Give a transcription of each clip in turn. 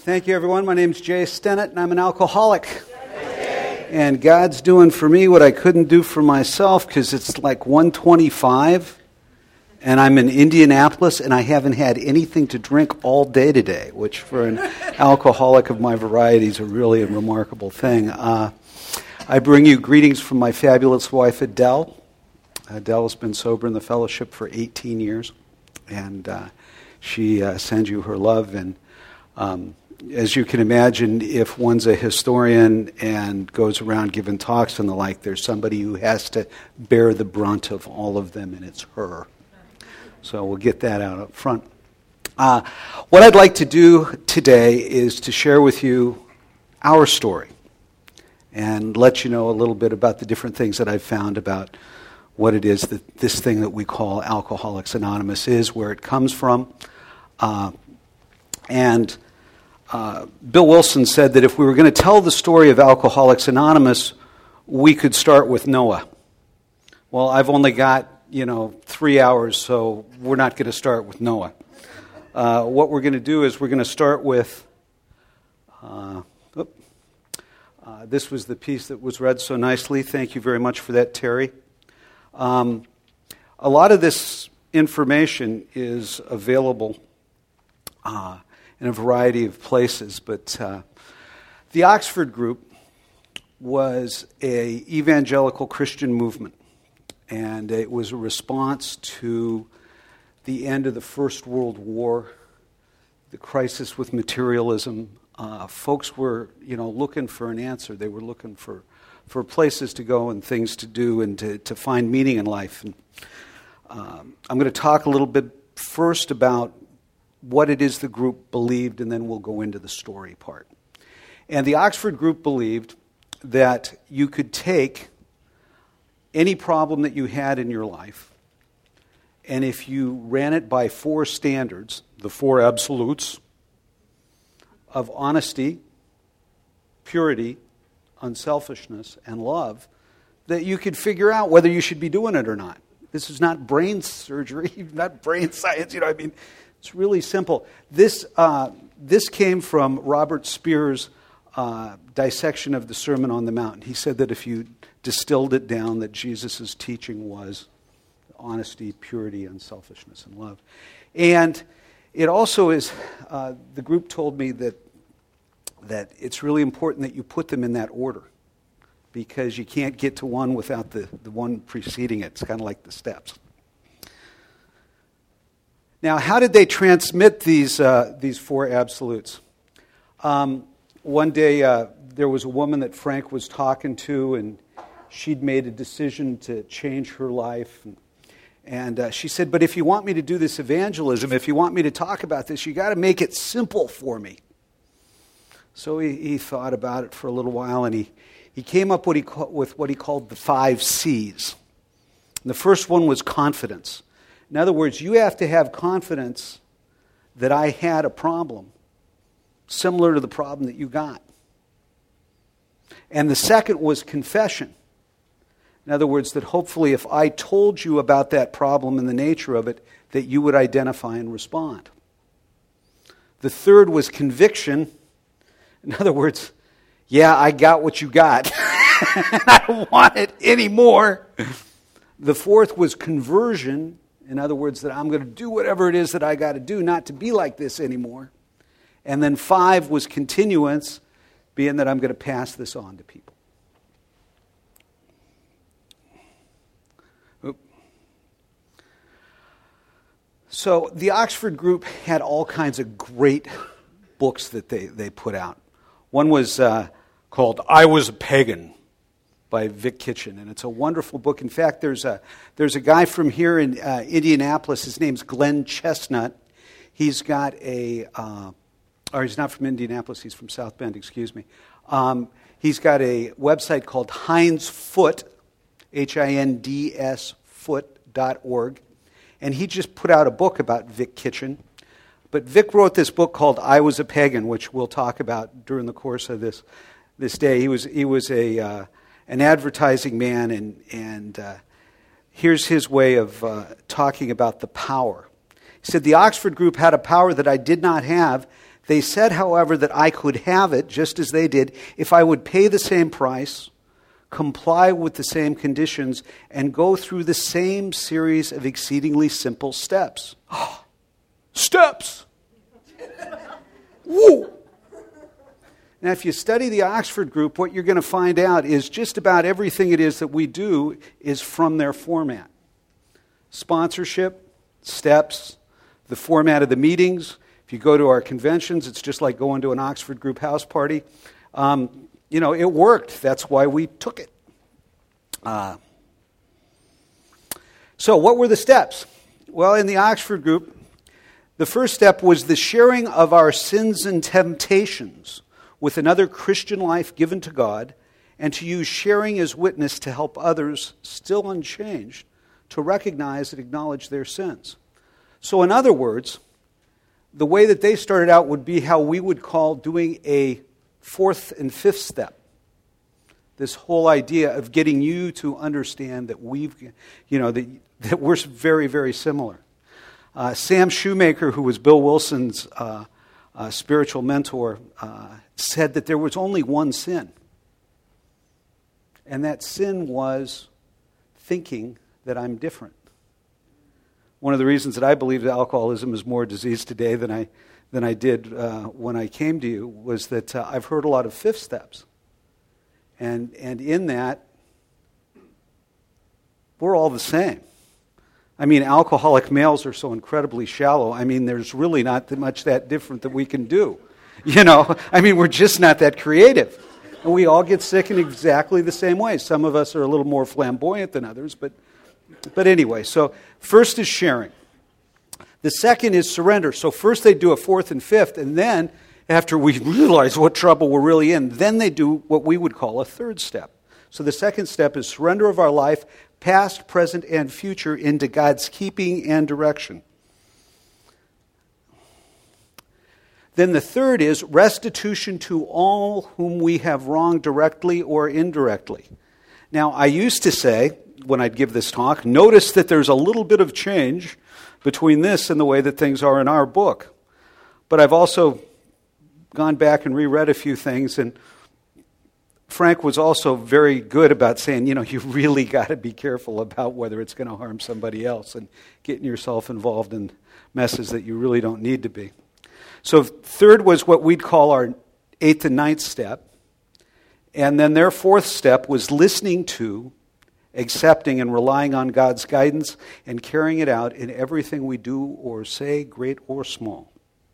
Thank you, everyone. My name's Jay Stennett, and I'm an alcoholic. And God's doing for me what I couldn't do for myself because it's like 1:25, and I'm in Indianapolis, and I haven't had anything to drink all day today, which for an alcoholic of my variety is really a remarkable thing. I bring you greetings from my fabulous wife, Adele. Adele has been sober in the fellowship for 18 years, and she sends you her love. And as you can imagine, if one's a historian and goes around giving talks and the like, there's somebody who has to bear the brunt of all of them, and it's her. So we'll get that out up front. What I'd like to do today is to share with you our story and let you know a little bit about the different things that I've found about what it is that this thing that we call Alcoholics Anonymous is, where it comes from. Bill Wilson said that if we were going to tell the story of Alcoholics Anonymous, we could start with Noah. Well, I've only got, 3 hours, so we're not going to start with Noah. What we're going to do is we're going to start with, this was the piece that was read so nicely. Thank you very much for that, Terry. A lot of this information is available in a variety of places, but the Oxford Group was an evangelical Christian movement, and it was a response to the end of the First World War, the crisis with materialism. Folks were, looking for an answer. They were looking for places to go and things to do and to find meaning in life. And I'm going to talk a little bit first about what it is the group believed, and then we'll go into the story part. And the Oxford Group believed that you could take any problem that you had in your life, and if you ran it by 4 standards, the 4 absolutes of honesty, purity, unselfishness, and love, that you could figure out whether you should be doing it or not. This is not brain surgery, not brain science, It's really simple. This came from Robert Spear's dissection of the Sermon on the Mount. He said that if you distilled it down, that Jesus' teaching was honesty, purity, unselfishness, and love. And it also is, the group told me that it's really important that you put them in that order, because you can't get to one without the one preceding it. It's kind of like the steps. Now, how did they transmit these 4 absolutes? One day, there was a woman that Frank was talking to, and she'd made a decision to change her life. And she said, but if you want me to do this evangelism, if you want me to talk about this, you got to make it simple for me. So he thought about it for a little while, and he came up with what he called the 5 C's. And the first one was confidence. In other words, you have to have confidence that I had a problem similar to the problem that you got. And the second was confession. In other words, that hopefully if I told you about that problem and the nature of it, that you would identify and respond. The third was conviction. In other words, yeah, I got what you got. I don't want it anymore. The fourth was conversion. In other words, that I'm going to do whatever it is that I got to do not to be like this anymore. And then 5 was continuance, being that I'm going to pass this on to people. So the Oxford Group had all kinds of great books that they put out. One was called I Was a Pagan by Vic Kitchen, and it's a wonderful book. In fact, there's a guy from here in Indianapolis. His name's Glenn Chestnut. He's got or he's not from Indianapolis. He's from South Bend. Excuse me. He's got a website called Hinds Foot, HINDS foot.org, and he just put out a book about Vic Kitchen. But Vic wrote this book called I Was a Pagan, which we'll talk about during the course of this day. He was an advertising man, and here's his way of talking about the power. He said, the Oxford Group had a power that I did not have. They said, however, that I could have it just as they did if I would pay the same price, comply with the same conditions, and go through the same series of exceedingly simple steps. Steps! Woo! Now, if you study the Oxford Group, what you're going to find out is just about everything it is that we do is from their format. Sponsorship, steps, the format of the meetings. If you go to our conventions, it's just like going to an Oxford Group house party. It worked. That's why we took it. So what were the steps? Well, in the Oxford Group, the first step was the sharing of our sins and temptations with another Christian life given to God, and to use sharing as witness to help others still unchanged to recognize and acknowledge their sins. So in other words, the way that they started out would be how we would call doing a fourth and fifth step. This whole idea of getting you to understand that that we're very, very similar. Sam Shoemaker, who was Bill Wilson's spiritual mentor, said that there was only one sin. And that sin was thinking that I'm different. One of the reasons that I believe that alcoholism is more a disease today than I did when I came to you was that I've heard a lot of fifth steps. And in that, we're all the same. I mean, alcoholic males are so incredibly shallow. I mean, there's really not much that different that we can do. We're just not that creative. And we all get sick in exactly the same way. Some of us are a little more flamboyant than others, but anyway, so first is sharing. The second is surrender. So first they do a fourth and fifth, and then after we realize what trouble we're really in, then they do what we would call a third step. So the second step is surrender of our life, past, present, and future, into God's keeping and direction. Then the third is restitution to all whom we have wronged directly or indirectly. Now, I used to say, when I'd give this talk, notice that there's a little bit of change between this and the way that things are in our book. But I've also gone back and reread a few things, and Frank was also very good about saying, you really got to be careful about whether it's going to harm somebody else and getting yourself involved in messes that you really don't need to be. So third was what we'd call our eighth and ninth step. And then their fourth step was listening to, accepting, and relying on God's guidance and carrying it out in everything we do or say, great or small.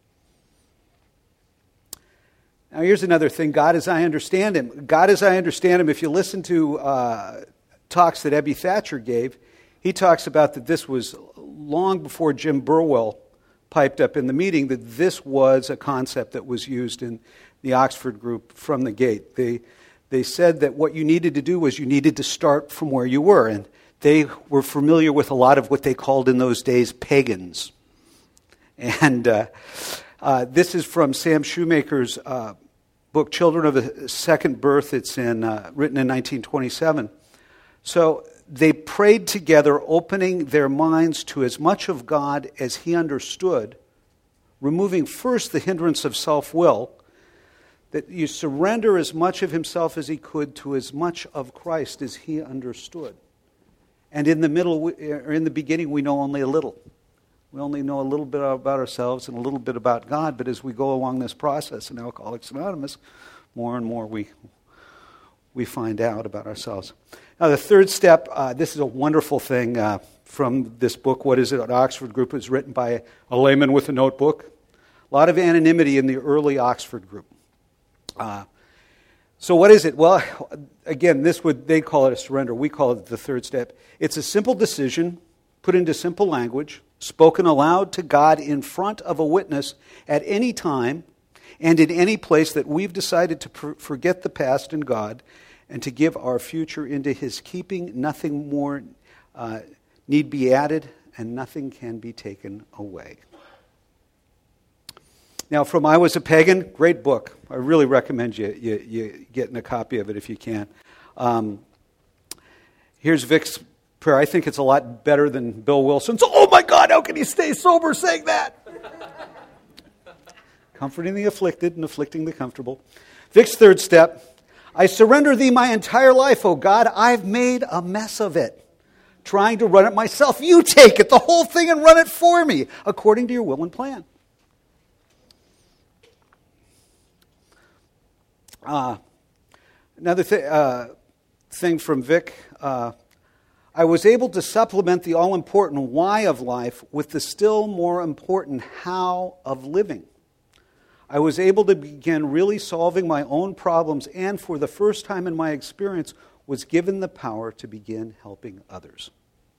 Now here's another thing, God as I understand Him. God as I understand Him, if you listen to talks that Ebby Thatcher gave, he talks about that this was long before Jim Burwell piped up in the meeting, that this was a concept that was used in the Oxford Group from the gate. They said that what you needed to do was you needed to start from where you were, and they were familiar with a lot of what they called in those days pagans. And this is from Sam Shoemaker's book, Children of a Second Birth. It's written in 1927. So they prayed together, opening their minds to as much of God as he understood, removing first the hindrance of self-will, that you surrender as much of himself as he could to as much of Christ as he understood. And in the beginning, we know only a little. We only know a little bit about ourselves and a little bit about God, but as we go along this process in Alcoholics Anonymous, more and more we find out about ourselves. Now, the third step, this is a wonderful thing from this book, What Is It? An Oxford Group. It was written by a layman with a notebook. A lot of anonymity in the early Oxford Group. So what is it? Well, again, they call it a surrender. We call it the third step. It's a simple decision put into simple language, spoken aloud to God in front of a witness at any time and in any place that we've decided to forget the past and God and to give our future into his keeping. Nothing more need be added and nothing can be taken away. Now, from I Was a Pagan, great book. I really recommend you getting a copy of it if you can. Here's Vic's prayer. I think it's a lot better than Bill Wilson's. Oh my God, how can he stay sober saying that? comforting the afflicted and afflicting the comfortable. Vic's third step, I surrender thee my entire life, O God. I've made a mess of it, trying to run it myself. You take it, the whole thing, and run it for me, according to your will and plan. Another thing from Vic, I was able to supplement the all-important why of life with the still more important how of living. I was able to begin really solving my own problems, and for the first time in my experience, was given the power to begin helping others.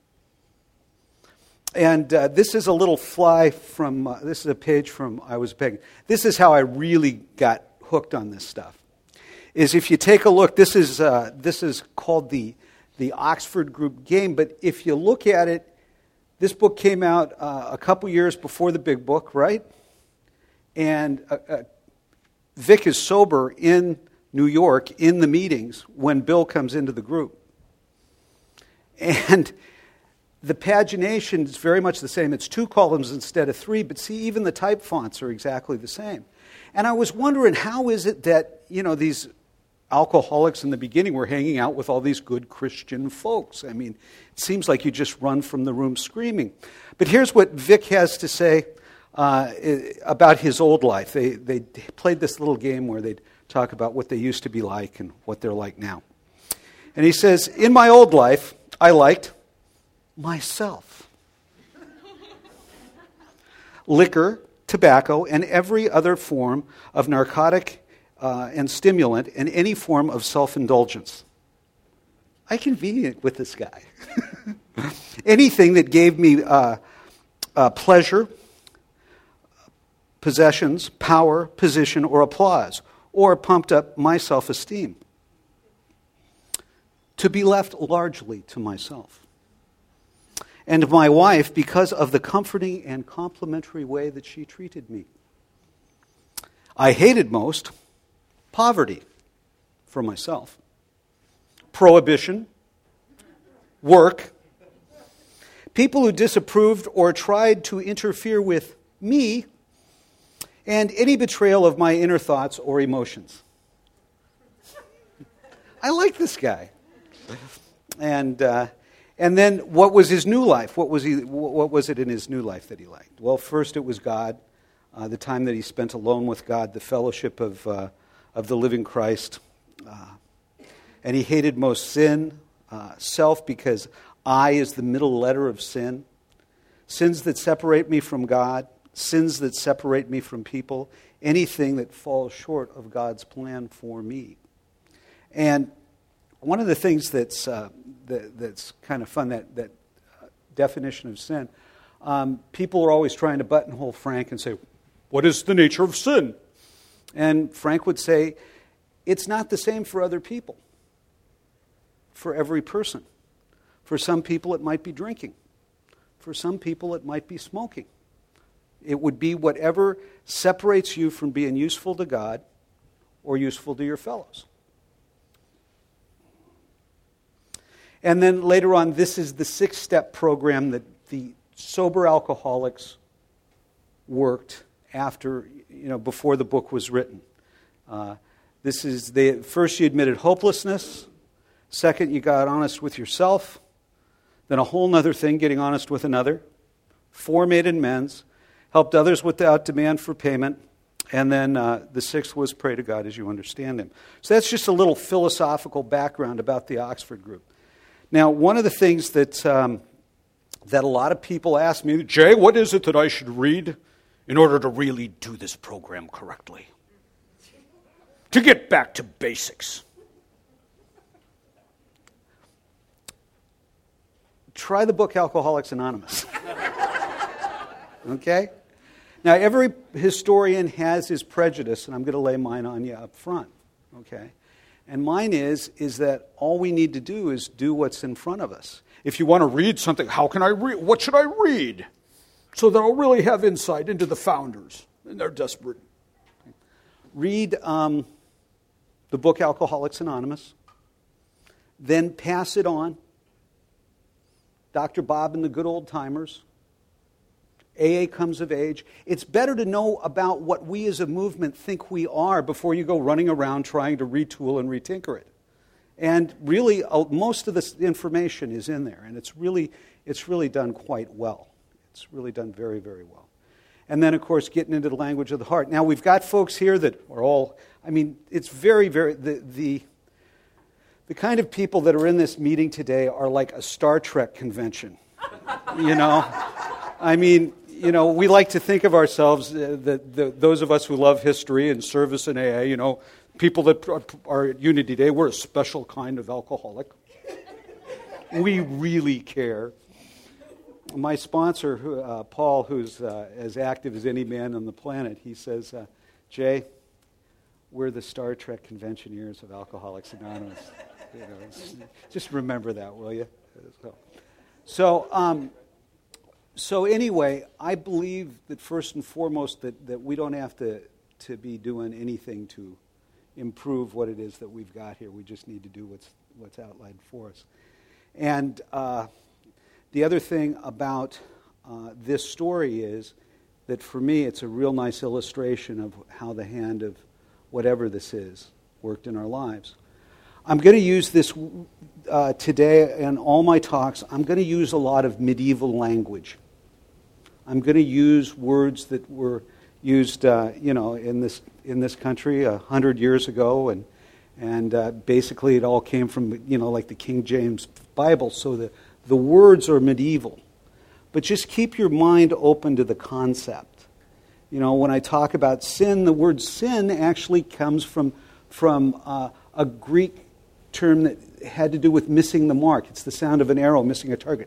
And this is a little fly from, this is a page from I Was Begging. This is how I really got hooked on this stuff. Is if you take a look, this is called the Oxford Group Game, but if you look at it, this book came out a couple years before the big book, right? And Vic is sober in New York in the meetings when Bill comes into the group. And the pagination is very much the same. It's 2 columns instead of 3, but see, even the type fonts are exactly the same. And I was wondering, how is it that, these alcoholics in the beginning were hanging out with all these good Christian folks? I mean, it seems like you just run from the room screaming. But here's what Vic has to say about his old life. They played this little game where they'd talk about what they used to be like and what they're like now. And he says, in my old life, I liked myself. Liquor, tobacco, and every other form of narcotic and stimulant, and any form of self-indulgence. I can be with this guy. Anything that gave me pleasure, possessions, power, position, or applause, or pumped up my self-esteem. To be left largely to myself. And my wife, because of the comforting and complimentary way that she treated me. I hated most poverty for myself, prohibition, work, people who disapproved or tried to interfere with me, and any betrayal of my inner thoughts or emotions. I like this guy. And then what was his new life? What was it in his new life that he liked? Well, first it was God, the time that he spent alone with God, the fellowship of the living Christ. And he hated most sin, self, because I is the middle letter of sin. Sins that separate me from God, sins that separate me from people, anything that falls short of God's plan for me. And one of the things that's kind of fun, that definition of sin, people are always trying to buttonhole Frank and say, what is the nature of sin? And Frank would say, it's not the same for other people, for every person. For some people it might be drinking. For some people it might be smoking. It would be whatever separates you from being useful to God or useful to your fellows. And then later on, this is the 6-step program that the sober alcoholics worked after, before the book was written. First you admitted hopelessness. Second, you got honest with yourself. Then a whole other thing, getting honest with another. 4, made amends. Helped others without demand for payment. And then the 6th was pray to God as you understand Him. So that's just a little philosophical background about the Oxford Group. Now, one of the things that a lot of people ask me, Jay, what is it that I should read in order to really do this program correctly? To get back to basics. Try the book Alcoholics Anonymous. Okay? Now, every historian has his prejudice, and I'm going to lay mine on you up front. Okay? And mine is that all we need to do is do what's in front of us. If you want to read something, how can I read? What should I read? So that I'll really have insight into the founders. And they're desperate. Read the book Alcoholics Anonymous. Then pass it on. Dr. Bob and the Good Old Timers. AA comes of age. It's better to know about what we as a movement think we are before you go running around trying to retool and retinker it. And really, most of this information is in there, and it's really done quite well. It's really done very, very well. And then, of course, getting into the language of the heart. Now, we've got folks here that are all, it's very, very, the kind of people that are in this meeting today are like a Star Trek convention, we like to think of ourselves, those of us who love history and service in AA, people that are at Unity Day, we're a special kind of alcoholic. We really care. My sponsor, Paul, who's as active as any man on the planet, he says, Jay, we're the Star Trek conventioneers of Alcoholics Anonymous. Just remember that, will you? So anyway, I believe that first and foremost that we don't have to be doing anything to improve what it is that we've got here. We just need to do what's outlined for us. And the other thing about this story is that for me it's a real nice illustration of how the hand of whatever this is worked in our lives. I'm going to use this today in all my talks. I'm going to use a lot of medieval language. I'm going to use words that were used, in this country 100 years ago, and basically it all came from, like the King James Bible. So the words are medieval, but just keep your mind open to the concept. When I talk about sin, the word sin actually comes from a Greek term that had to do with missing the mark. It's the sound of an arrow missing a target.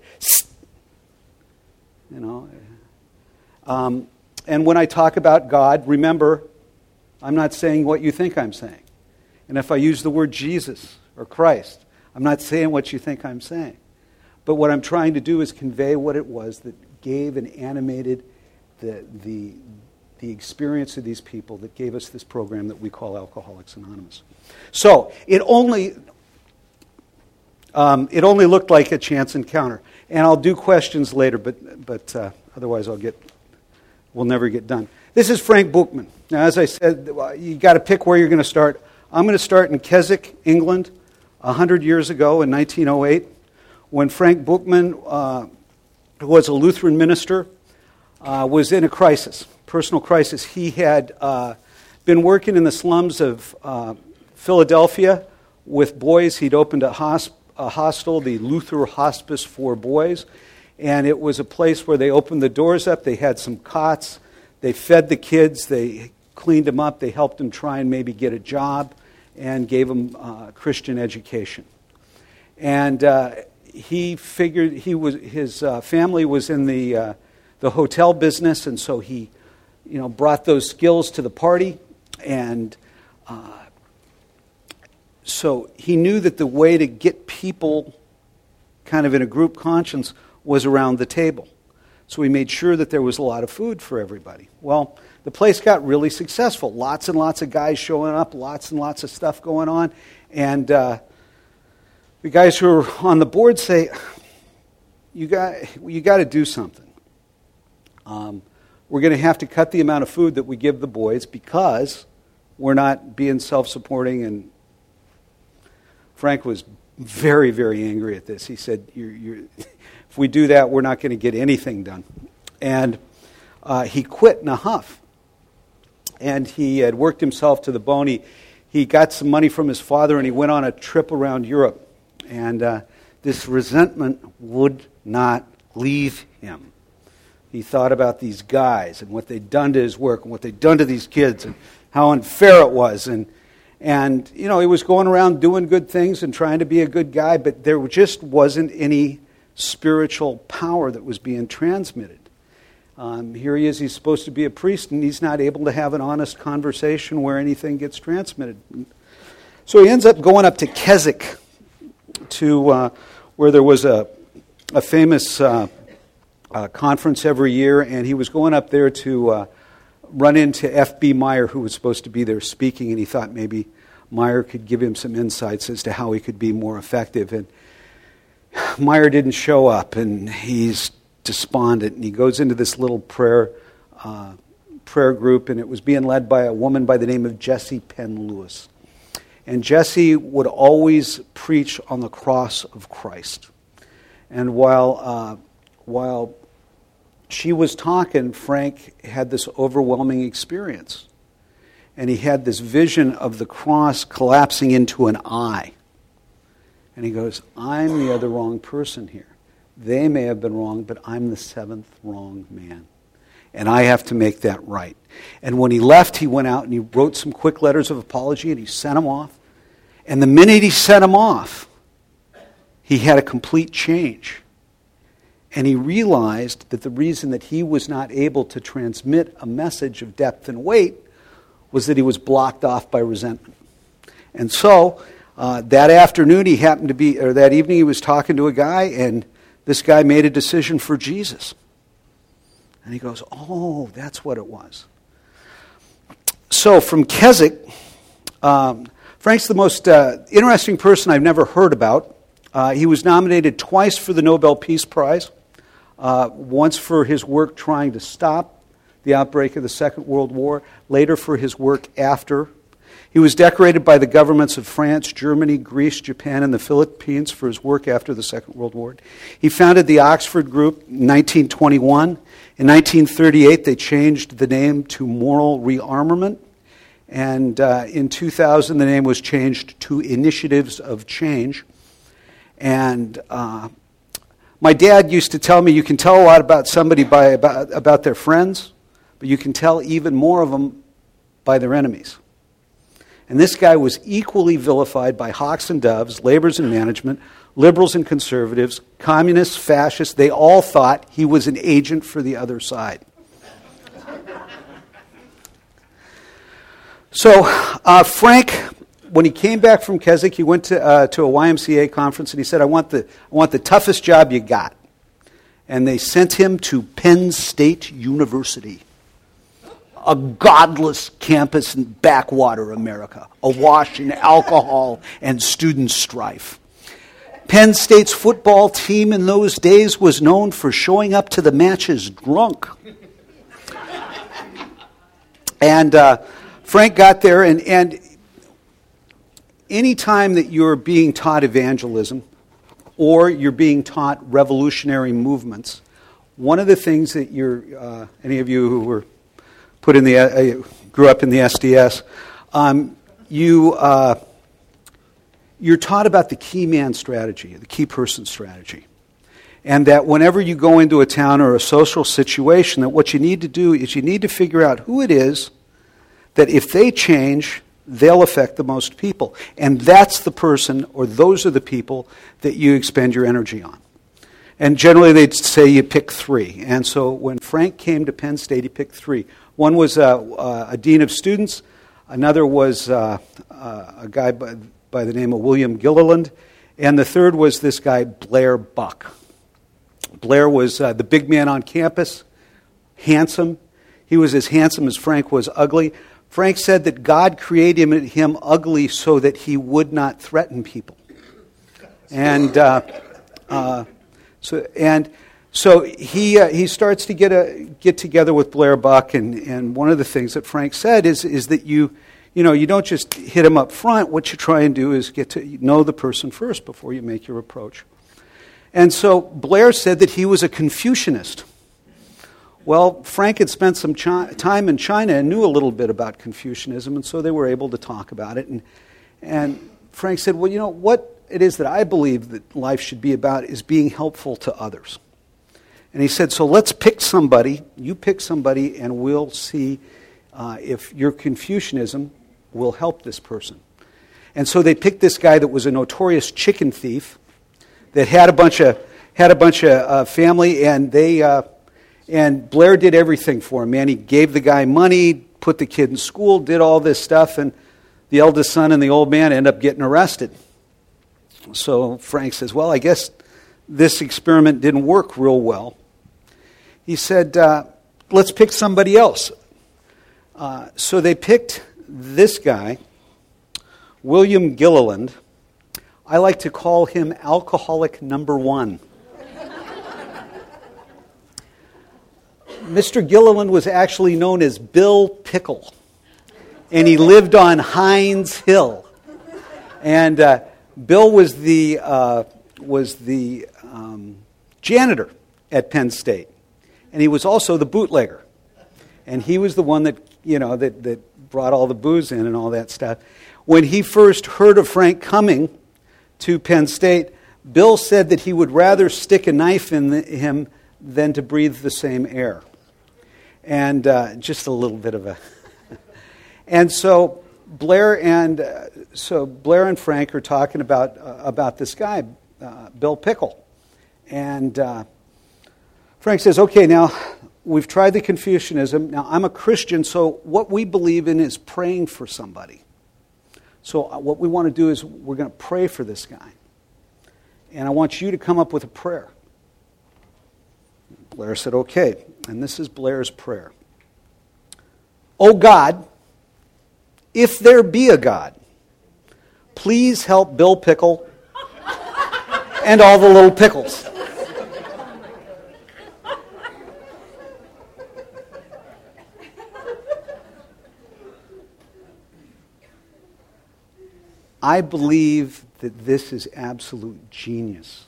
And when I talk about God, remember, I'm not saying what you think I'm saying. And if I use the word Jesus or Christ, I'm not saying what you think I'm saying. But what I'm trying to do is convey what it was that gave and animated the experience of these people that gave us this program that we call Alcoholics Anonymous. So it only looked like a chance encounter, and I'll do questions later, but otherwise we'll never get done. This is Frank Bookman. Now, as I said, you got to pick where you're going to start. I'm going to start in Keswick, England, 100 years ago in 1908, when Frank Bookman, who was a Lutheran minister, was in a crisis, personal crisis. He had been working in the slums of Philadelphia with boys. He'd opened a hostel, the Luther Hospice for Boys, and it was a place where they opened the doors up. They had some cots. They fed the kids. They cleaned them up. They helped them try and maybe get a job and gave them Christian education. And he figured his family was in the hotel business, and so he brought those skills to the party. And so he knew that the way to get people kind of in a group conscience was around the table. So he made sure that there was a lot of food for everybody. Well, the place got really successful. Lots and lots of guys showing up, lots and lots of stuff going on. And the guys who are on the board say, you got to do something. We're going to have to cut the amount of food that we give the boys because we're not being self-supporting. And Frank was very, very angry at this. He said, if we do that, we're not going to get anything done. And he quit in a huff. And he had worked himself to the bone. He got some money from his father, and he went on a trip around Europe. And this resentment would not leave him. He thought about these guys and what they'd done to his work and what they'd done to these kids and how unfair it was. And he was going around doing good things and trying to be a good guy, but there just wasn't any spiritual power that was being transmitted. Here he is, he's supposed to be a priest, and he's not able to have an honest conversation where anything gets transmitted. So he ends up going up to Keswick, to where there was a famous conference every year, and he was going up there to run into F.B. Meyer, who was supposed to be there speaking, and he thought maybe Meyer could give him some insights as to how he could be more effective. And Meyer didn't show up, and he's despondent, and he goes into this little prayer group, and it was being led by a woman by the name of Jessie Penn Lewis. And Jessie would always preach on the cross of Christ. And while she was talking, Frank had this overwhelming experience. And he had this vision of the cross collapsing into an eye. And he goes, I'm the other wrong person here. They may have been wrong, but I'm the seventh wrong man. And I have to make that right. And when he left, he went out and he wrote some quick letters of apology and he sent them off. And the minute he sent them off, he had a complete change. And he realized that the reason that he was not able to transmit a message of depth and weight was that he was blocked off by resentment. And so, that afternoon that evening he was talking to a guy, and this guy made a decision for Jesus. And he goes, oh, that's what it was. So from Keswick, Frank's the most interesting person I've never heard about. He was nominated twice for the Nobel Peace Prize, once for his work trying to stop the outbreak of the Second World War, later for his work after. He was decorated by the governments of France, Germany, Greece, Japan, and the Philippines for his work after the Second World War. He founded the Oxford Group in 1921. In 1938, they changed the name to Moral Rearmament. And in 2000, the name was changed to Initiatives of Change. And my dad used to tell me you can tell a lot about somebody about their friends, but you can tell even more of them by their enemies. And this guy was equally vilified by hawks and doves, laborers and management, liberals and conservatives, communists, fascists. They all thought he was an agent for the other side. So Frank, when he came back from Keswick, he went to a YMCA conference and he said, I want the toughest job you got. And they sent him to Penn State University, a godless campus in backwater America, awash in alcohol and student strife. Penn State's football team in those days was known for showing up to the matches drunk. And Frank got there, and any time that you're being taught evangelism or you're being taught revolutionary movements, one of the things that any of you who were grew up in the SDS, you're taught about the key man strategy, the key person strategy. And that whenever you go into a town or a social situation, that what you need to do is you need to figure out who it is that if they change, they'll affect the most people. And that's the person, or those are the people, that you expend your energy on. And generally they'd say you pick three. And so when Frank came to Penn State, he picked three. One was a dean of students. Another was a guy by the name of William Gilliland. And the third was this guy, Blair Buck. Blair was the big man on campus, handsome. He was as handsome as Frank was ugly. Frank said that God created him ugly so that he would not threaten people. And so he starts to get together with Blair Buck, and one of the things that Frank said is that you don't just hit him up front. What you try and do is get to know the person first before you make your approach. And so Blair said that he was a Confucianist. Well, Frank had spent some time in China and knew a little bit about Confucianism, and so they were able to talk about it. And Frank said, well, what it is that I believe that life should be about is being helpful to others. And he said, so let's pick somebody, you pick somebody, and we'll see if your Confucianism will help this person. And so they picked this guy that was a notorious chicken thief, that had a bunch of family, and Blair did everything for him, man. He gave the guy money, put the kid in school, did all this stuff, and the eldest son and the old man end up getting arrested. So Frank says, well, I guess this experiment didn't work real well. He said, let's pick somebody else. So they picked this guy, William Gilliland. I like to call him alcoholic number one. Mr. Gilliland was actually known as Bill Pickle, and he lived on Heinz Hill. And Bill was the janitor at Penn State, and he was also the bootlegger. And he was the one that that brought all the booze in and all that stuff. When he first heard of Frank coming to Penn State, Bill said that he would rather stick a knife in him than to breathe the same air. And just a little bit of a... And so Blair and Frank are talking about this guy, Bill Pickle. And Frank says, okay, now we've tried the Confucianism. Now I'm a Christian, so what we believe in is praying for somebody. So what we want to do is we're going to pray for this guy. And I want you to come up with a prayer. Blair said, okay. And this is Blair's prayer. Oh God, if there be a God, please help Bill Pickle and all the little pickles. I believe that this is absolute genius.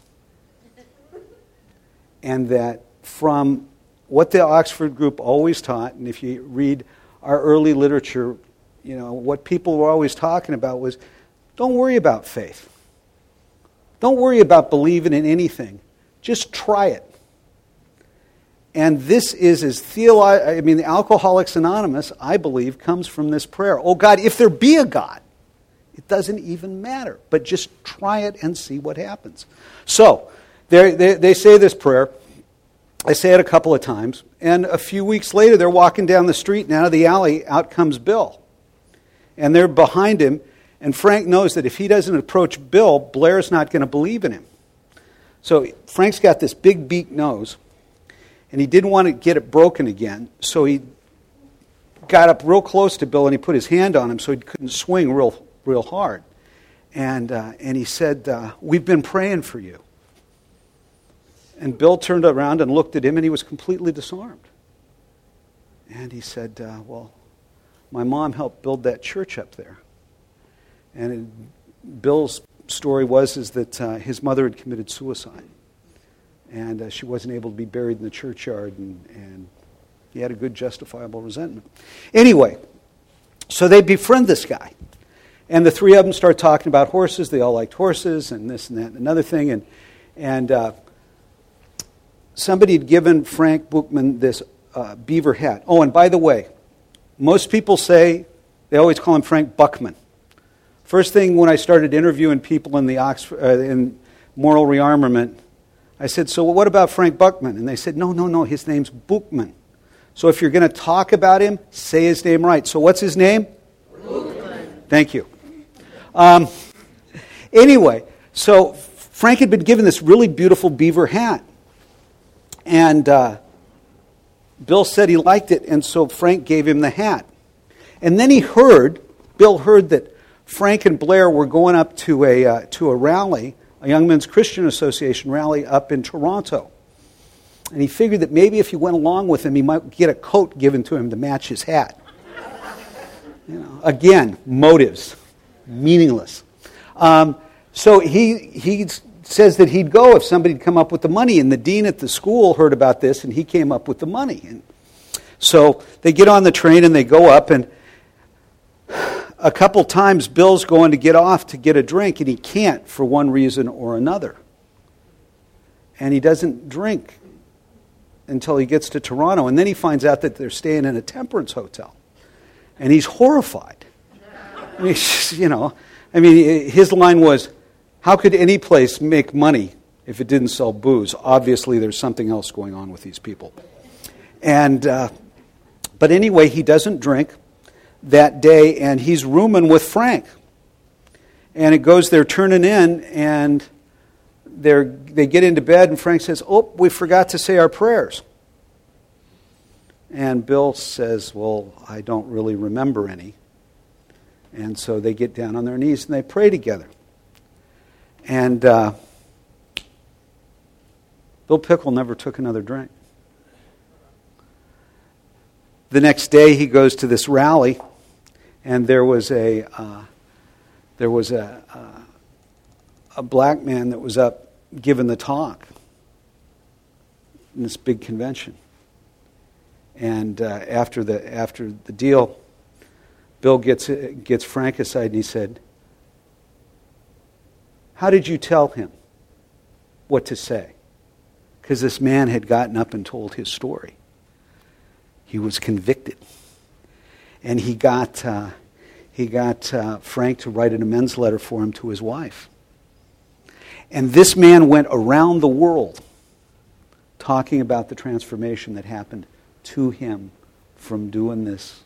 And that from what the Oxford group always taught, and if you read our early literature, what people were always talking about was, don't worry about faith. Don't worry about believing in anything. Just try it. And this is the Alcoholics Anonymous, I believe, comes from this prayer. Oh God, if there be a God, it doesn't even matter, but just try it and see what happens. So, they say this prayer. I say it a couple of times, and a few weeks later, they're walking down the street, and out of the alley, out comes Bill. And they're behind him, and Frank knows that if he doesn't approach Bill, Blair's not going to believe in him. So Frank's got this big beak nose, and he didn't want to get it broken again, so he got up real close to Bill, and he put his hand on him so he couldn't swing real hard. And he said, we've been praying for you. And Bill turned around and looked at him, and he was completely disarmed. And he said, well, my mom helped build that church up there. And Bill's story is that his mother had committed suicide. And she wasn't able to be buried in the churchyard, and he had a good justifiable resentment. Anyway, so they befriend this guy. And the three of them start talking about horses. They all liked horses and this and that and another thing. And somebody had given Frank Bookman this beaver hat. Oh, and by the way, most people say, they always call him Frank Buckman. First thing when I started interviewing people in in moral rearmament, I said, so what about Frank Buckman? And they said, no, his name's Bookman. So if you're going to talk about him, say his name right. So what's his name? Bookman. Thank you. Anyway, so Frank had been given this really beautiful beaver hat. And Bill said he liked it, and so Frank gave him the hat. And then Bill heard that Frank and Blair were going up to a rally, a Young Men's Christian Association rally up in Toronto. And he figured that maybe if he went along with him, he might get a coat given to him to match his hat. Again, motives. Meaningless. So he says that he'd go if somebody'd come up with the money. And the dean at the school heard about this, and he came up with the money. And so they get on the train and they go up, and a couple times Bill's going to get off to get a drink, and he can't for one reason or another. And he doesn't drink until he gets to Toronto. And then he finds out that they're staying in a temperance hotel. And he's horrified. His line was, how could any place make money if it didn't sell booze? Obviously, there's something else going on with these people. And but anyway, he doesn't drink that day, and he's rooming with Frank. And it goes, they're turning in, and they get into bed, and Frank says, oh, we forgot to say our prayers. And Bill says, well, I don't really remember any. And so they get down on their knees and they pray together. And Bill Pickle never took another drink. the next day he goes to this rally, and there was a black man that was up giving the talk in this big convention. And after the deal, Bill gets Frank aside and he said, "How did you tell him what to say?" Because this man had gotten up and told his story. He was convicted, and he got Frank to write an amends letter for him to his wife. And this man went around the world talking about the transformation that happened to him from doing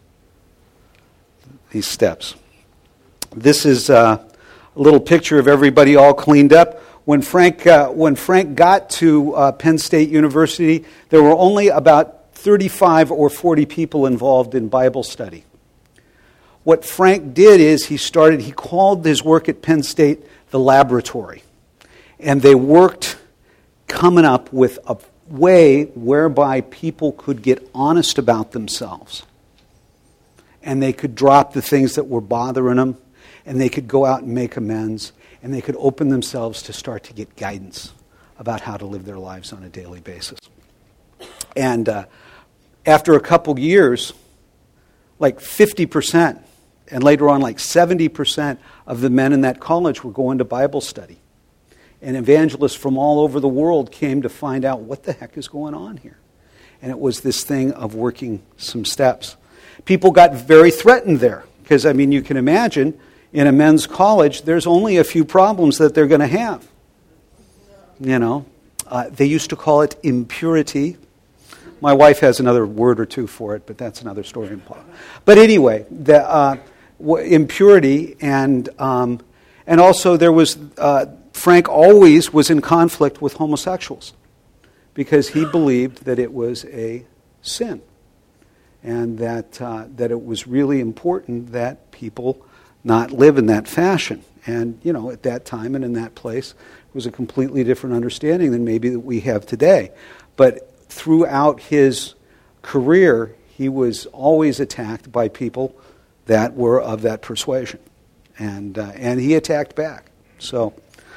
these steps. This is a little picture of everybody all cleaned up. When Frank got to Penn State University, there were only about 35 or 40 people involved in Bible study. What Frank did is he called his work at Penn State the laboratory. And they worked coming up with a way whereby people could get honest about themselves. And they could drop the things that were bothering them, and they could go out and make amends, and they could open themselves to start to get guidance about how to live their lives on a daily basis. And after a couple years, like 50%, and later on like 70% of the men in that college were going to Bible study. And evangelists from all over the world came to find out what the heck is going on here. And it was this thing of working some steps. People got very threatened there, because, I mean, you can imagine in a men's college, there's only a few problems that they're going to have. You know, they used to call it impurity. My wife has another word or two for it, but that's another story. But anyway, the impurity, and also there was Frank always was in conflict with homosexuals because he believed that it was a sin, and that it was really important that people not live in that fashion. And, you know, at that time and in that place, it was a completely different understanding than maybe that we have today. But throughout his career, he was always attacked by people that were of that persuasion. And he attacked back. So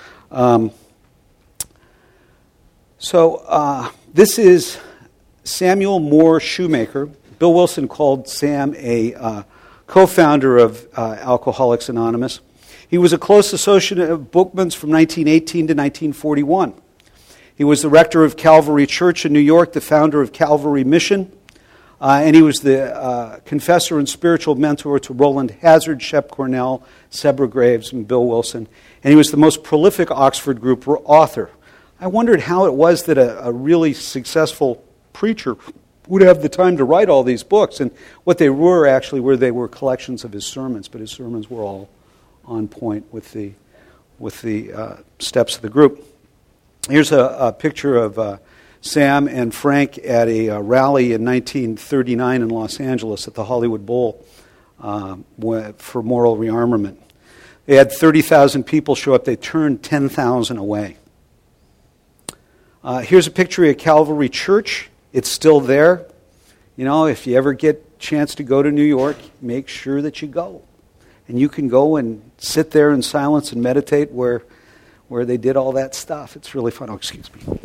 this is Samuel Moore Shoemaker. Bill Wilson called Sam a co-founder of Alcoholics Anonymous. He was a close associate of Bookman's from 1918 to 1941. He was the rector of Calvary Church in New York, the founder of Calvary Mission, and he was the confessor and spiritual mentor to Roland Hazard, Shep Cornell, Sebra Graves, and Bill Wilson. And he was the most prolific Oxford Group author. I wondered how it was that a really successful preacher would have the time to write all these books. And what they were actually they were collections of his sermons, but his sermons were all on point with the steps of the group. Here's a picture of Sam and Frank at a rally in 1939 in Los Angeles at the Hollywood Bowl for moral rearmament. They had 30,000 people show up. They turned 10,000 away. Here's a picture of Calvary Church. It's still there. You know, if you ever get a chance to go to New York, make sure that you go. And you can go and sit there in silence and meditate where they did all that stuff. It's really fun. Oh, excuse me.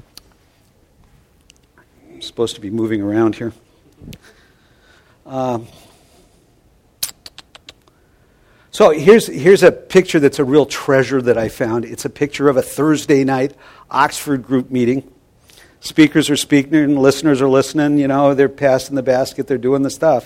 I'm supposed to be moving around here. So here's a picture that's a real treasure that I found. It's a picture of a Thursday night Oxford group meeting. Speakers are speaking and listeners are listening. You know, they're passing the basket. They're doing the stuff.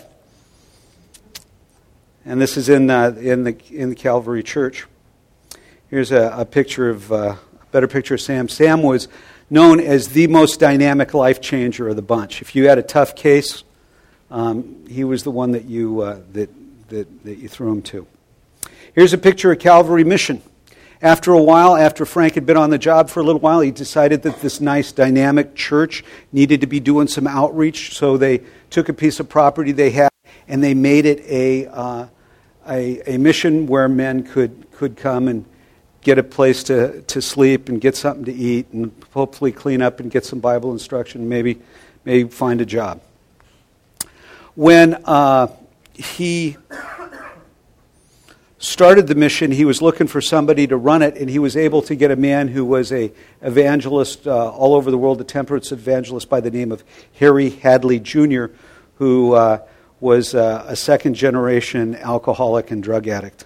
And this is in the Calvary Church. Here's a picture of a better picture of Sam. Sam was known as the most dynamic life changer of the bunch. If you had a tough case, he was the one that you threw him to. Here's a picture of Calvary Mission. After a while, after Frank had been on the job for a little while, he decided that this nice dynamic church needed to be doing some outreach. So they took a piece of property they had and they made it a mission where men could come and get a place to sleep and get something to eat and hopefully clean up and get some Bible instruction, maybe find a job. When he started the mission, he was looking for somebody to run it, and he was able to get a man who was an evangelist all over the world, a temperance evangelist by the name of Harry Hadley Jr., who was a second-generation alcoholic and drug addict.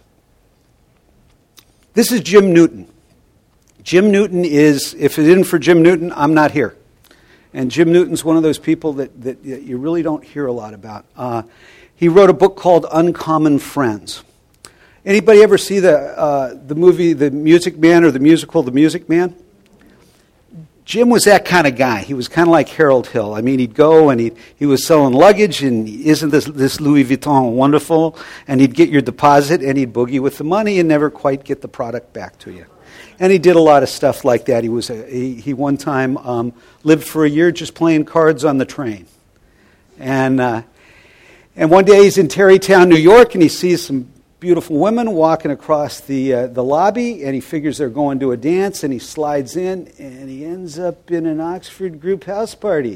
This is Jim Newton. Jim Newton is, if it isn't for Jim Newton, I'm not here. And Jim Newton's one of those people that you really don't hear a lot about. He wrote a book called Uncommon Friends. Anybody ever see the movie The Music Man or the musical The Music Man? Jim was that kind of guy. He was kind of like Harold Hill. I mean, he'd go and he was selling luggage, and isn't this Louis Vuitton wonderful? And he'd get your deposit, and he'd boogie with the money and never quite get the product back to you. And he did a lot of stuff like that. He one time lived for a year just playing cards on the train. And one day he's in Tarrytown, New York, and he sees some beautiful women walking across the lobby, and he figures they're going to a dance, and he slides in, and he ends up in an Oxford group house party.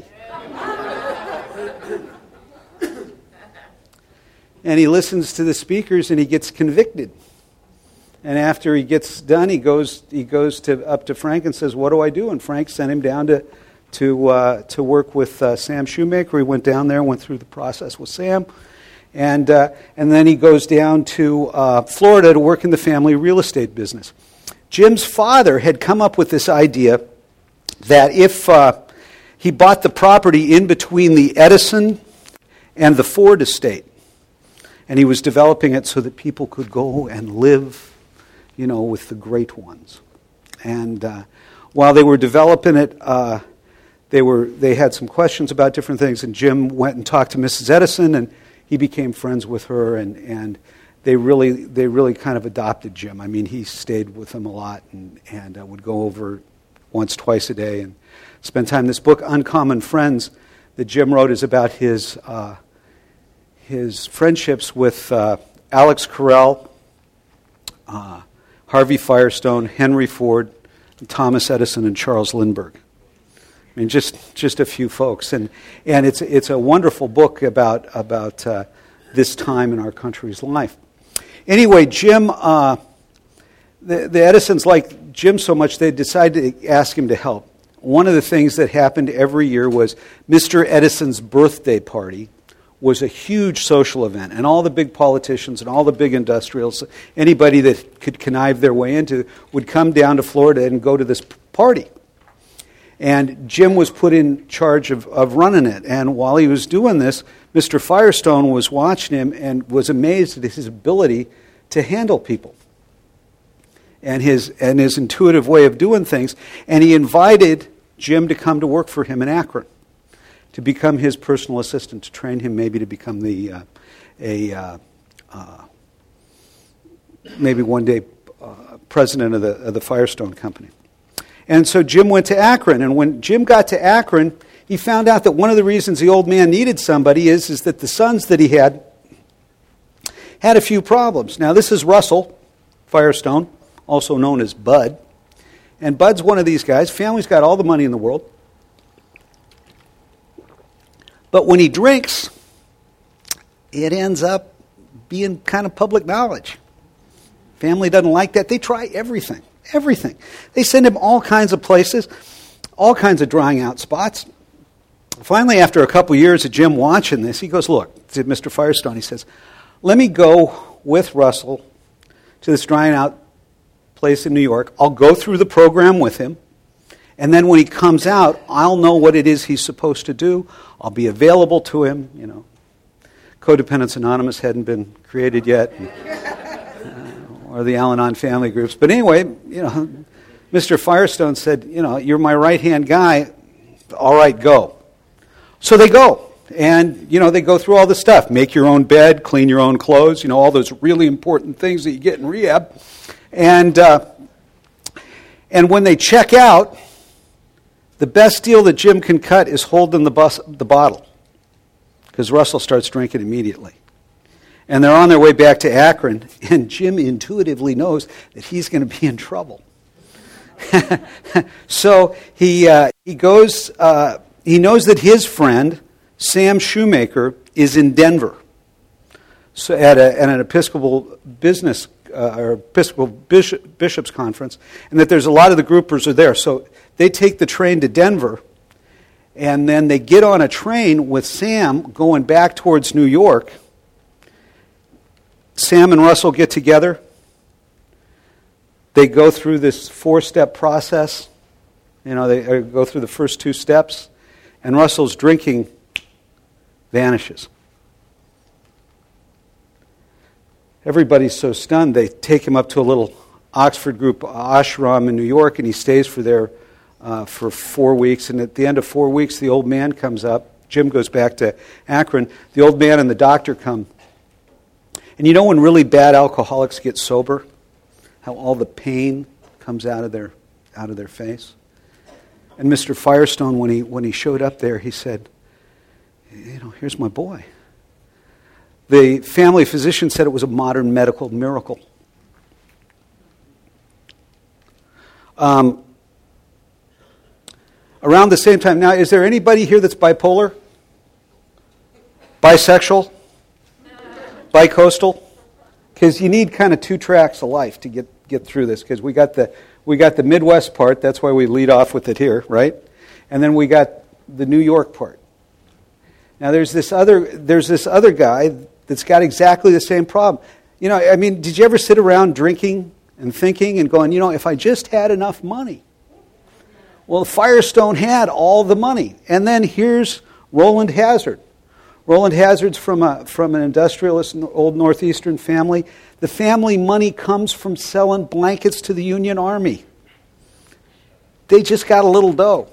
And he listens to the speakers, and he gets convicted. And after he gets done, he goes up to Frank and says, "What do I do?" And Frank sent him down to work with Sam Shoemaker. He went down there, went through the process with Sam. And then he goes down to Florida to work in the family real estate business. Jim's father had come up with this idea that if he bought the property in between the Edison and the Ford estate, and he was developing it so that people could go and live, with the great ones. And while they were developing it, they had some questions about different things, and Jim went and talked to Mrs. Edison, and he became friends with her, and they really kind of adopted Jim. I mean, he stayed with them a lot and would go over once, twice a day and spend time. This book, Uncommon Friends, that Jim wrote is about his friendships with Alex Carrel, Harvey Firestone, Henry Ford, Thomas Edison, and Charles Lindbergh. I mean, just a few folks, and it's a wonderful book about this time in our country's life. Anyway, Jim, the Edisons liked Jim so much they decided to ask him to help. One of the things that happened every year was Mr. Edison's birthday party was a huge social event, and all the big politicians and all the big industrials, anybody that could connive their way into, would come down to Florida and go to this party. And Jim was put in charge of running it. And while he was doing this, Mr. Firestone was watching him and was amazed at his ability to handle people and his intuitive way of doing things. And he invited Jim to come to work for him in Akron, to become his personal assistant, to train him maybe to become maybe one day president of the Firestone Company. And so Jim went to Akron, and when Jim got to Akron, he found out that one of the reasons the old man needed somebody is that the sons that he had a few problems. Now, this is Russell Firestone, also known as Bud. And Bud's one of these guys. Family's got all the money in the world. But when he drinks, it ends up being kind of public knowledge. Family doesn't like that. They try everything. Everything. They send him all kinds of places, all kinds of drying out spots. Finally, after a couple years of Jim watching this, he goes, "Look," to Mr. Firestone, he says, "let me go with Russell to this drying out place in New York. I'll go through the program with him, and then when he comes out, I'll know what it is he's supposed to do. I'll be available to him." Codependence Anonymous hadn't been created yet. Or the Al-Anon family groups. But anyway, Mr. Firestone said, "You're my right-hand guy. All right, go." So they go. And, they go through all the stuff. Make your own bed, clean your own clothes, all those really important things that you get in rehab. And when they check out, the best deal that Jim can cut is holding the bottle. Because Russell starts drinking immediately. And they're on their way back to Akron, and Jim intuitively knows that he's going to be in trouble. So he goes. He knows that his friend Sam Shoemaker is in Denver, so at an Episcopal business or Episcopal bishops conference, and that there's a lot of the groupers are there. So they take the train to Denver, and then they get on a train with Sam going back towards New York. Sam and Russell get together. They go through this 4-step process. They go through the first 2 steps, and Russell's drinking vanishes. Everybody's so stunned, they take him up to a little Oxford group ashram in New York, and he stays for 4 weeks. And at the end of 4 weeks, the old man comes up. Jim goes back to Akron. The old man and the doctor come. And when really bad alcoholics get sober, how all the pain comes out of their face? And Mr. Firestone, when he showed up there, he said, here's my boy. The family physician said it was a modern medical miracle. Around the same time, now, is there anybody here that's bipolar? Bisexual? Bicoastal? Because you need kind of 2 tracks of life to get through this, because we got the Midwest part. That's why we lead off with it here, right? And then we got the New York part. Now there's this other guy that's got exactly the same problem. Did you ever sit around drinking and thinking and going, if I just had enough money? Well, Firestone had all the money. And then here's Roland Hazard. Roland Hazard's from an industrialist old Northeastern family. The family money comes from selling blankets to the Union Army. They just got a little dough.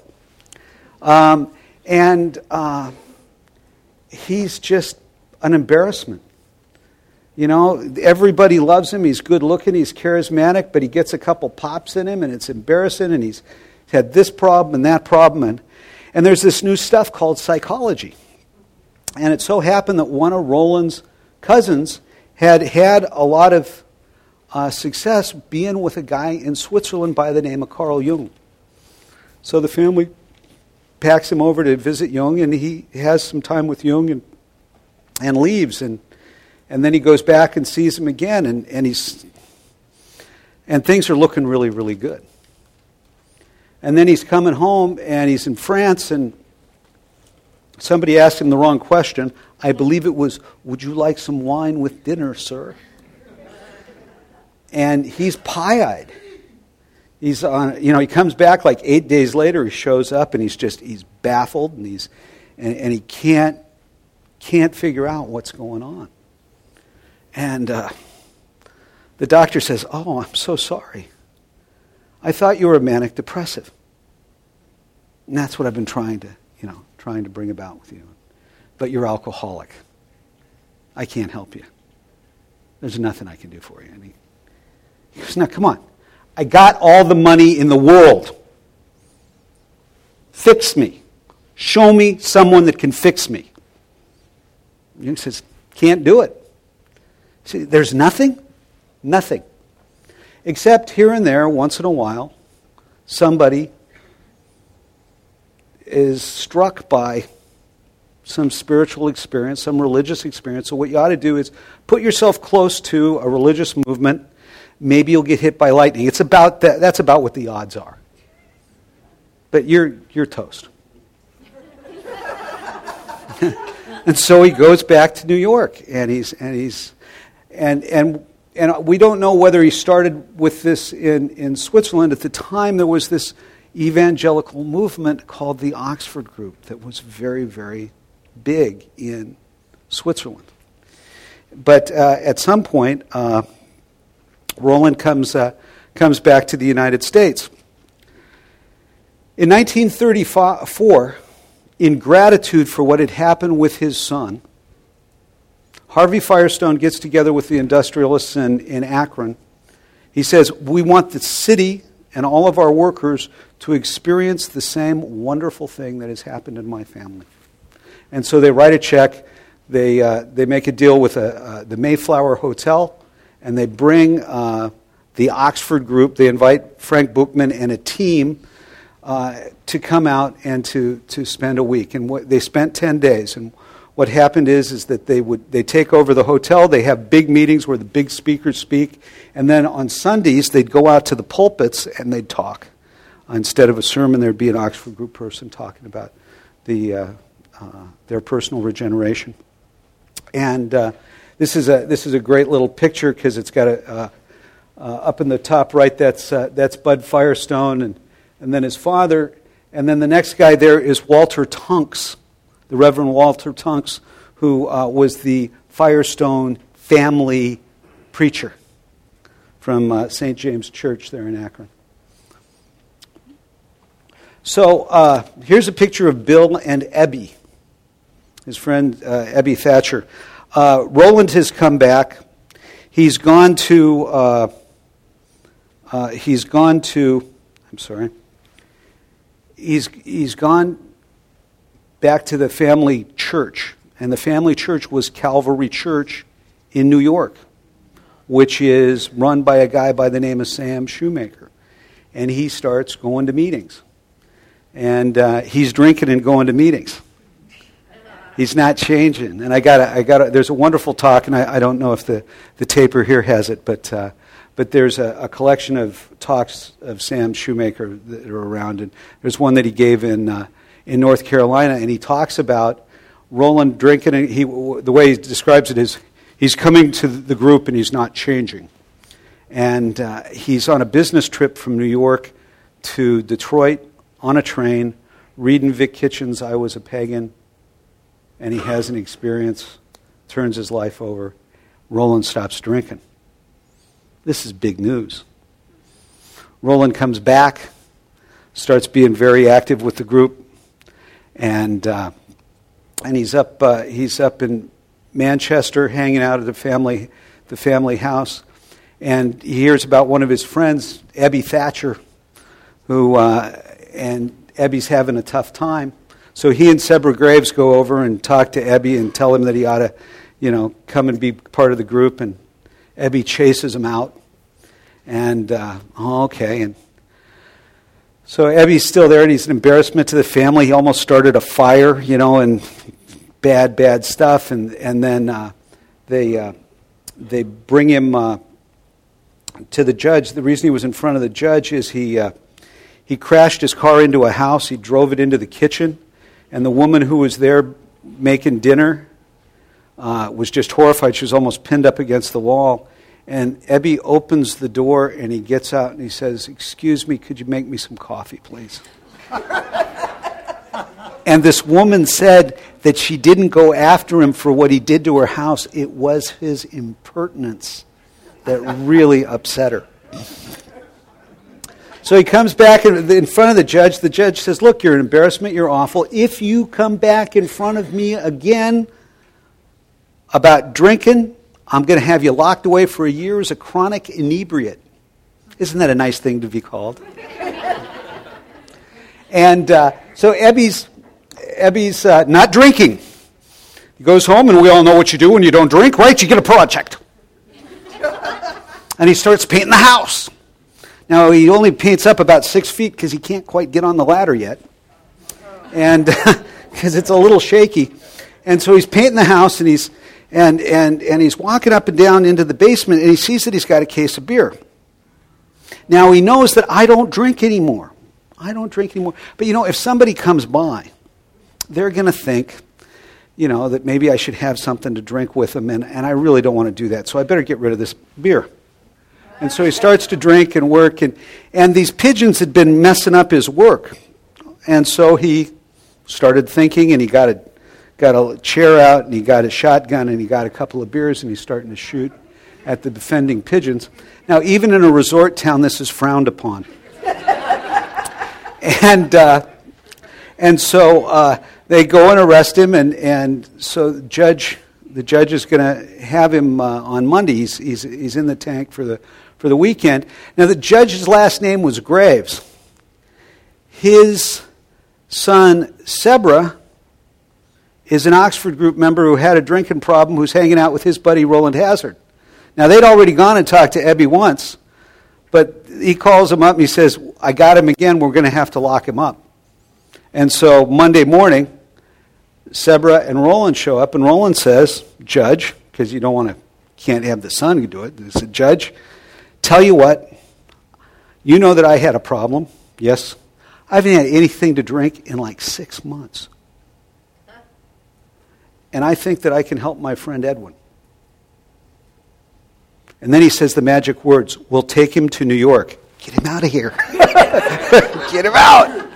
He's just an embarrassment. Everybody loves him. He's good looking. He's charismatic, but he gets a couple pops in him, and it's embarrassing, and he's had this problem and that problem. And there's this new stuff called psychology. And it so happened that one of Roland's cousins had a lot of success being with a guy in Switzerland by the name of Carl Jung. So the family packs him over to visit Jung, and he has some time with Jung and leaves. And then he goes back and sees him again, and things are looking really, really good. And then he's coming home, and he's in France, and somebody asked him the wrong question. I believe it was, "Would you like some wine with dinner, sir?" And he's pie-eyed. He's on. He comes back like 8 days later. He shows up, and he's baffled, and he can't figure out what's going on. And the doctor says, "Oh, I'm so sorry. I thought you were a manic depressive." And that's what I've been trying to bring about with you. But you're alcoholic. I can't help you. There's nothing I can do for you. And he goes, "Now, come on. I got all the money in the world. Fix me. Show me someone that can fix me." And he says, "Can't do it." See, there's nothing. Nothing. Except here and there, once in a while, somebody is struck by some spiritual experience, some religious experience. So what you ought to do is put yourself close to a religious movement. Maybe you'll get hit by lightning. It's about that. That's about what the odds are. But you're toast. And so he goes back to New York, and we don't know whether he started with this in Switzerland. At the time, there was this evangelical movement called the Oxford Group that was very, very big in Switzerland. But at some point, Roland comes back to the United States. In 1934, in gratitude for what had happened with his son, Harvey Firestone gets together with the industrialists in Akron. He says, "We want the city and all of our workers to experience the same wonderful thing that has happened in my family." And so they write a check. They make a deal with the Mayflower Hotel, and they bring the Oxford Group. They invite Frank Bookman and a team to come out and to spend a week. And they spent 10 days. And what happened is that they take over the hotel, they have big meetings where the big speakers speak, and then on Sundays they'd go out to the pulpits and they'd talk. Instead of a sermon, there'd be an Oxford group person talking about their personal regeneration. And this is a great little picture because it's got up in the top right, that's Bud Firestone, and then his father, and then the next guy there is Walter Tunks, the Reverend Walter Tunks, who was the Firestone family preacher from St. James Church there in Akron. So here's a picture of Bill and Ebby, his friend Ebby Thatcher. Roland has come back. He's gone to. He's gone back to the family church, and the family church was Calvary Church in New York, which is run by a guy by the name of Sam Shoemaker, and he starts going to meetings. And he's drinking and going to meetings. He's not changing. And I got. There's a wonderful talk, and I don't know if the taper here has it, but there's a collection of talks of Sam Shoemaker that are around, and there's one that he gave in North Carolina, and he talks about Roland drinking. And the way he describes it is he's coming to the group and he's not changing, and he's on a business trip from New York to Detroit. On a train, reading Vic Kitchens' I Was a Pagan, and he has an experience, turns his life over. Roland stops drinking. This is big news. Roland comes back, starts being very active with the group, and he's up in Manchester, hanging out at the family house, and he hears about one of his friends, Ebby Thatcher, who. And Ebby's having a tough time. So he and Sebra Graves go over and talk to Ebby and tell him that he ought to, come and be part of the group. And Ebby chases him out. And, okay. And so Ebby's still there, and he's an embarrassment to the family. He almost started a fire, and bad stuff. And then they bring him to the judge. The reason he was in front of the judge is he crashed his car into a house. He drove it into the kitchen. And the woman who was there making dinner was just horrified. She was almost pinned up against the wall. And Ebby opens the door, and he gets out, and he says, "Excuse me, could you make me some coffee, please?" And this woman said that she didn't go after him for what he did to her house. It was his impertinence that really upset her. So he comes back in front of the judge. The judge says, "Look, you're an embarrassment. You're awful. If you come back in front of me again about drinking, I'm going to have you locked away for a year as a chronic inebriate." Isn't that a nice thing to be called? And so Ebby's not drinking. He goes home, and we all know what you do when you don't drink, right? You get a project. And he starts painting the house. Now, he only paints up about 6 feet because he can't quite get on the ladder yet, and because it's a little shaky. And so he's painting the house, and he's walking up and down into the basement, and he sees that he's got a case of beer. Now, he knows that I don't drink anymore. But, if somebody comes by, they're going to think, that maybe I should have something to drink with them, and I really don't want to do that, so I better get rid of this beer. And so he starts to drink and work, and these pigeons had been messing up his work. And so he started thinking, and he got a chair out, and he got a shotgun, and he got a couple of beers, and he's starting to shoot at the defending pigeons. Now, even in a resort town, this is frowned upon. And so they go and arrest him, and so the judge is going to have him on Monday. He's in the tank for the weekend. Now, the judge's last name was Graves. His son, Sebra, is an Oxford group member who had a drinking problem, who's hanging out with his buddy Roland Hazard. Now, they'd already gone and talked to Ebby once, but he calls him up and he says, "I got him again. We're going to have to lock him up." And so Monday morning, Sebra and Roland show up, and Roland says, Judge, because can't have the son do it. He said, Judge, tell you what, you know that I had a problem. Yes. I haven't had anything to drink in like 6 months. And I think that I can help my friend Edwin. And then he says the magic words, we'll take him to New York. Get him out of here. Get him out.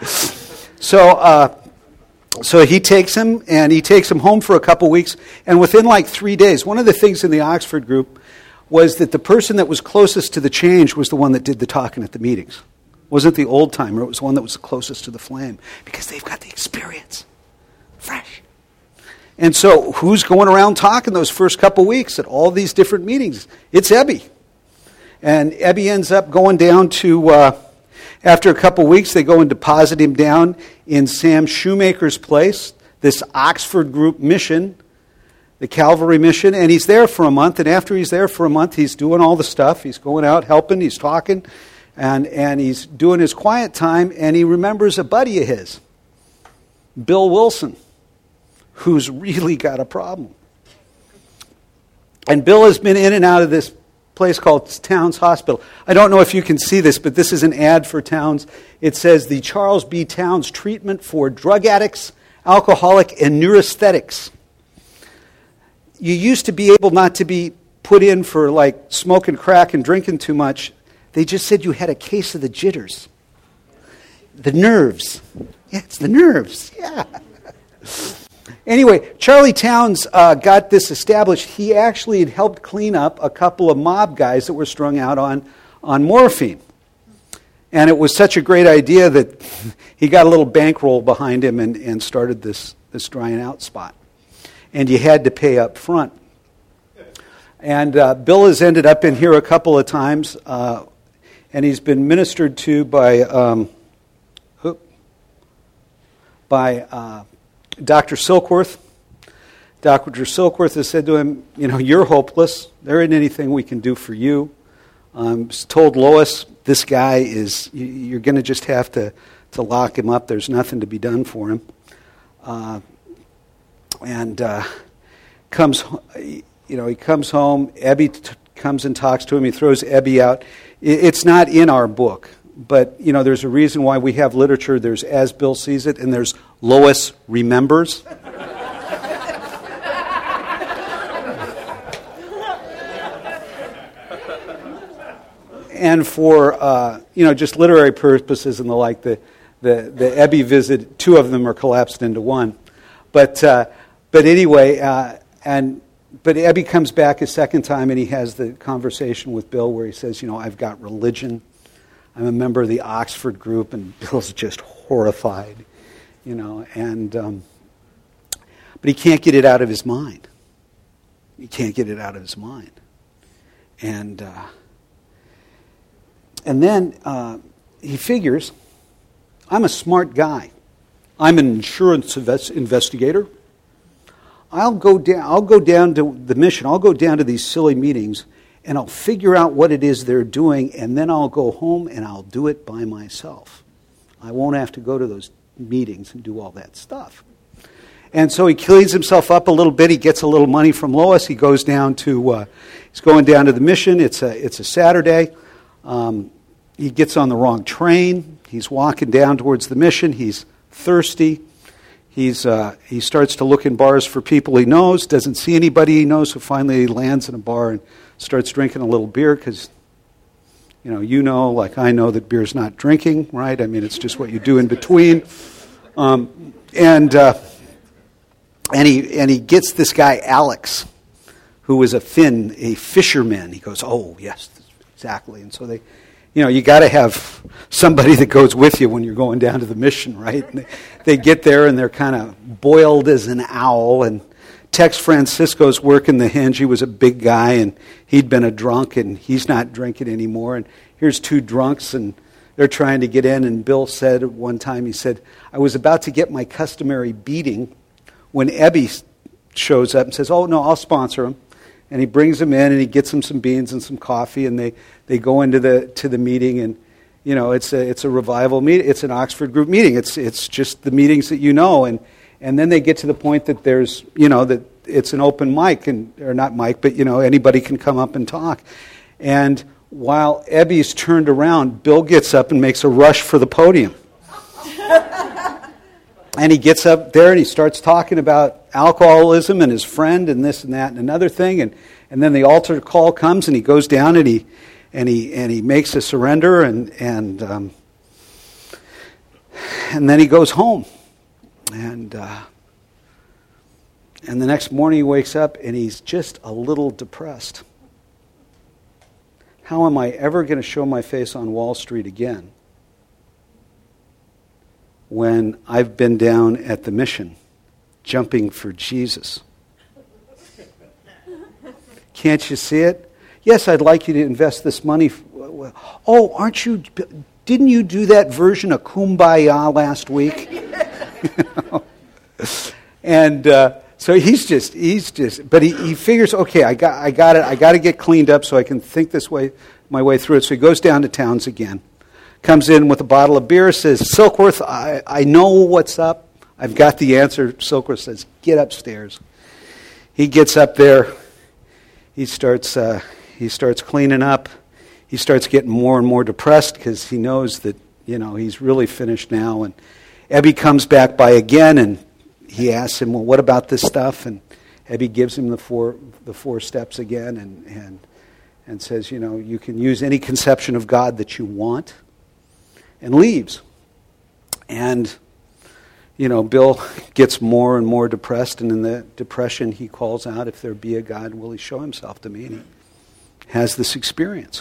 So he takes him, and he takes him home for a couple weeks. And within like 3 days, one of the things in the Oxford group was that the person that was closest to the change was the one that did the talking at the meetings. It wasn't the old timer. It was the one that was closest to the flame. Because they've got the experience. Fresh. And so who's going around talking those first couple weeks at all these different meetings? It's Ebby. And Ebby ends up going down to, after a couple weeks, they go and deposit him down in Sam Shoemaker's place, this Oxford group mission, the Calvary mission, and he's there for a month. And after he's there for a month, he's doing all the stuff. He's going out helping, he's talking, and he's doing his quiet time, and he remembers a buddy of his, Bill Wilson, who's really got a problem. And Bill has been in and out of this place called Towns Hospital. I don't know if you can see this, but this is an ad for Towns. It says the Charles B. Towns Treatment for Drug Addicts, Alcoholic, and Neurasthenics. You used to be able not to be put in for like smoking crack and drinking too much. They just said you had a case of the jitters. The nerves. Yeah, it's the nerves. Yeah. Anyway, Charlie Towns got this established. He actually had helped clean up a couple of mob guys that were strung out on morphine. And it was such a great idea that he got a little bankroll behind him and started this drying out spot. And you had to pay up front. And Bill has ended up in here a couple of times, and he's been ministered to by Dr. Silkworth. Dr. Silkworth has said to him, you're hopeless. There isn't anything we can do for you. Told Lois, this guy you're going to just have to lock him up. There's nothing to be done for him. Comes home. Ebby comes and talks to him. He throws Ebby out. It's not in our book, but there's a reason why we have literature. There's As Bill Sees It, and there's Lois Remembers. And for just literary purposes and the like, the Ebby visit, two of them are collapsed into one. But anyway, but Ebby comes back a second time, and he has the conversation with Bill where he says, I've got religion. I'm a member of the Oxford group, and Bill's just horrified, but he can't get it out of his mind. He can't get it out of his mind. And then he figures, I'm a smart guy. I'm an insurance investigator. I'll go down to the mission. I'll go down to these silly meetings, and I'll figure out what it is they're doing, and then I'll go home and I'll do it by myself. I won't have to go to those meetings and do all that stuff. And so he cleans himself up a little bit. He gets a little money from Lois. He goes down to he's going down to the mission. It's a Saturday. He gets on the wrong train. He's walking down towards the mission. He's thirsty. He starts to look in bars for people he knows, doesn't see anybody he knows, so finally he lands in a bar and starts drinking a little beer because, like I know that beer's not drinking, right? I mean, it's just what you do in between. And he gets this guy, Alex, who is a fisherman. He goes, oh, yes, exactly. And so you got to have somebody that goes with you when you're going down to the mission, right? And they get there, and they're kind of boiled as an owl. And Tex Francisco's working the hinge. He was a big guy, and he'd been a drunk, and he's not drinking anymore. And here's two drunks, and they're trying to get in. And Bill said at one time, he said, I was about to get my customary beating when Ebby shows up and says, oh, no, I'll sponsor him. And he brings them in, and he gets them some beans and some coffee, and they go into the meeting, and it's a revival meeting. It's an Oxford group meeting. It's just the meetings that you know, and And then they get to the point that there's, that it's an open mic, or not mic, but, anybody can come up and talk. And while Ebby's turned around, Bill gets up and makes a rush for the podium. And he gets up there and he starts talking about alcoholism and his friend and this and that and another thing. And then the altar call comes and he goes down and he makes a surrender and then he goes home. And the next morning he wakes up and he's just a little depressed. How am I ever going to show my face on Wall Street again when I've been down at the mission jumping for Jesus? Can't you see it? Yes, I'd like you to invest this money. Oh, didn't you do that version of Kumbaya last week? And so he's just, but he figures, okay, I got it. I got to get cleaned up so I can think my way through it. So he goes down to Towns again, comes in with a bottle of beer, says, Silkworth, I know what's up. I've got the answer. Silkworth says, get upstairs. He gets up there. He starts cleaning up. He starts getting more and more depressed because he knows that, he's really finished now. And Ebby comes back by again, and he asks him, well, what about this stuff? And Ebby gives him the four steps again and says, you can use any conception of God that you want, and leaves. And, Bill gets more and more depressed, and in the depression he calls out, if there be a God, will he show himself to me? And he has this experience.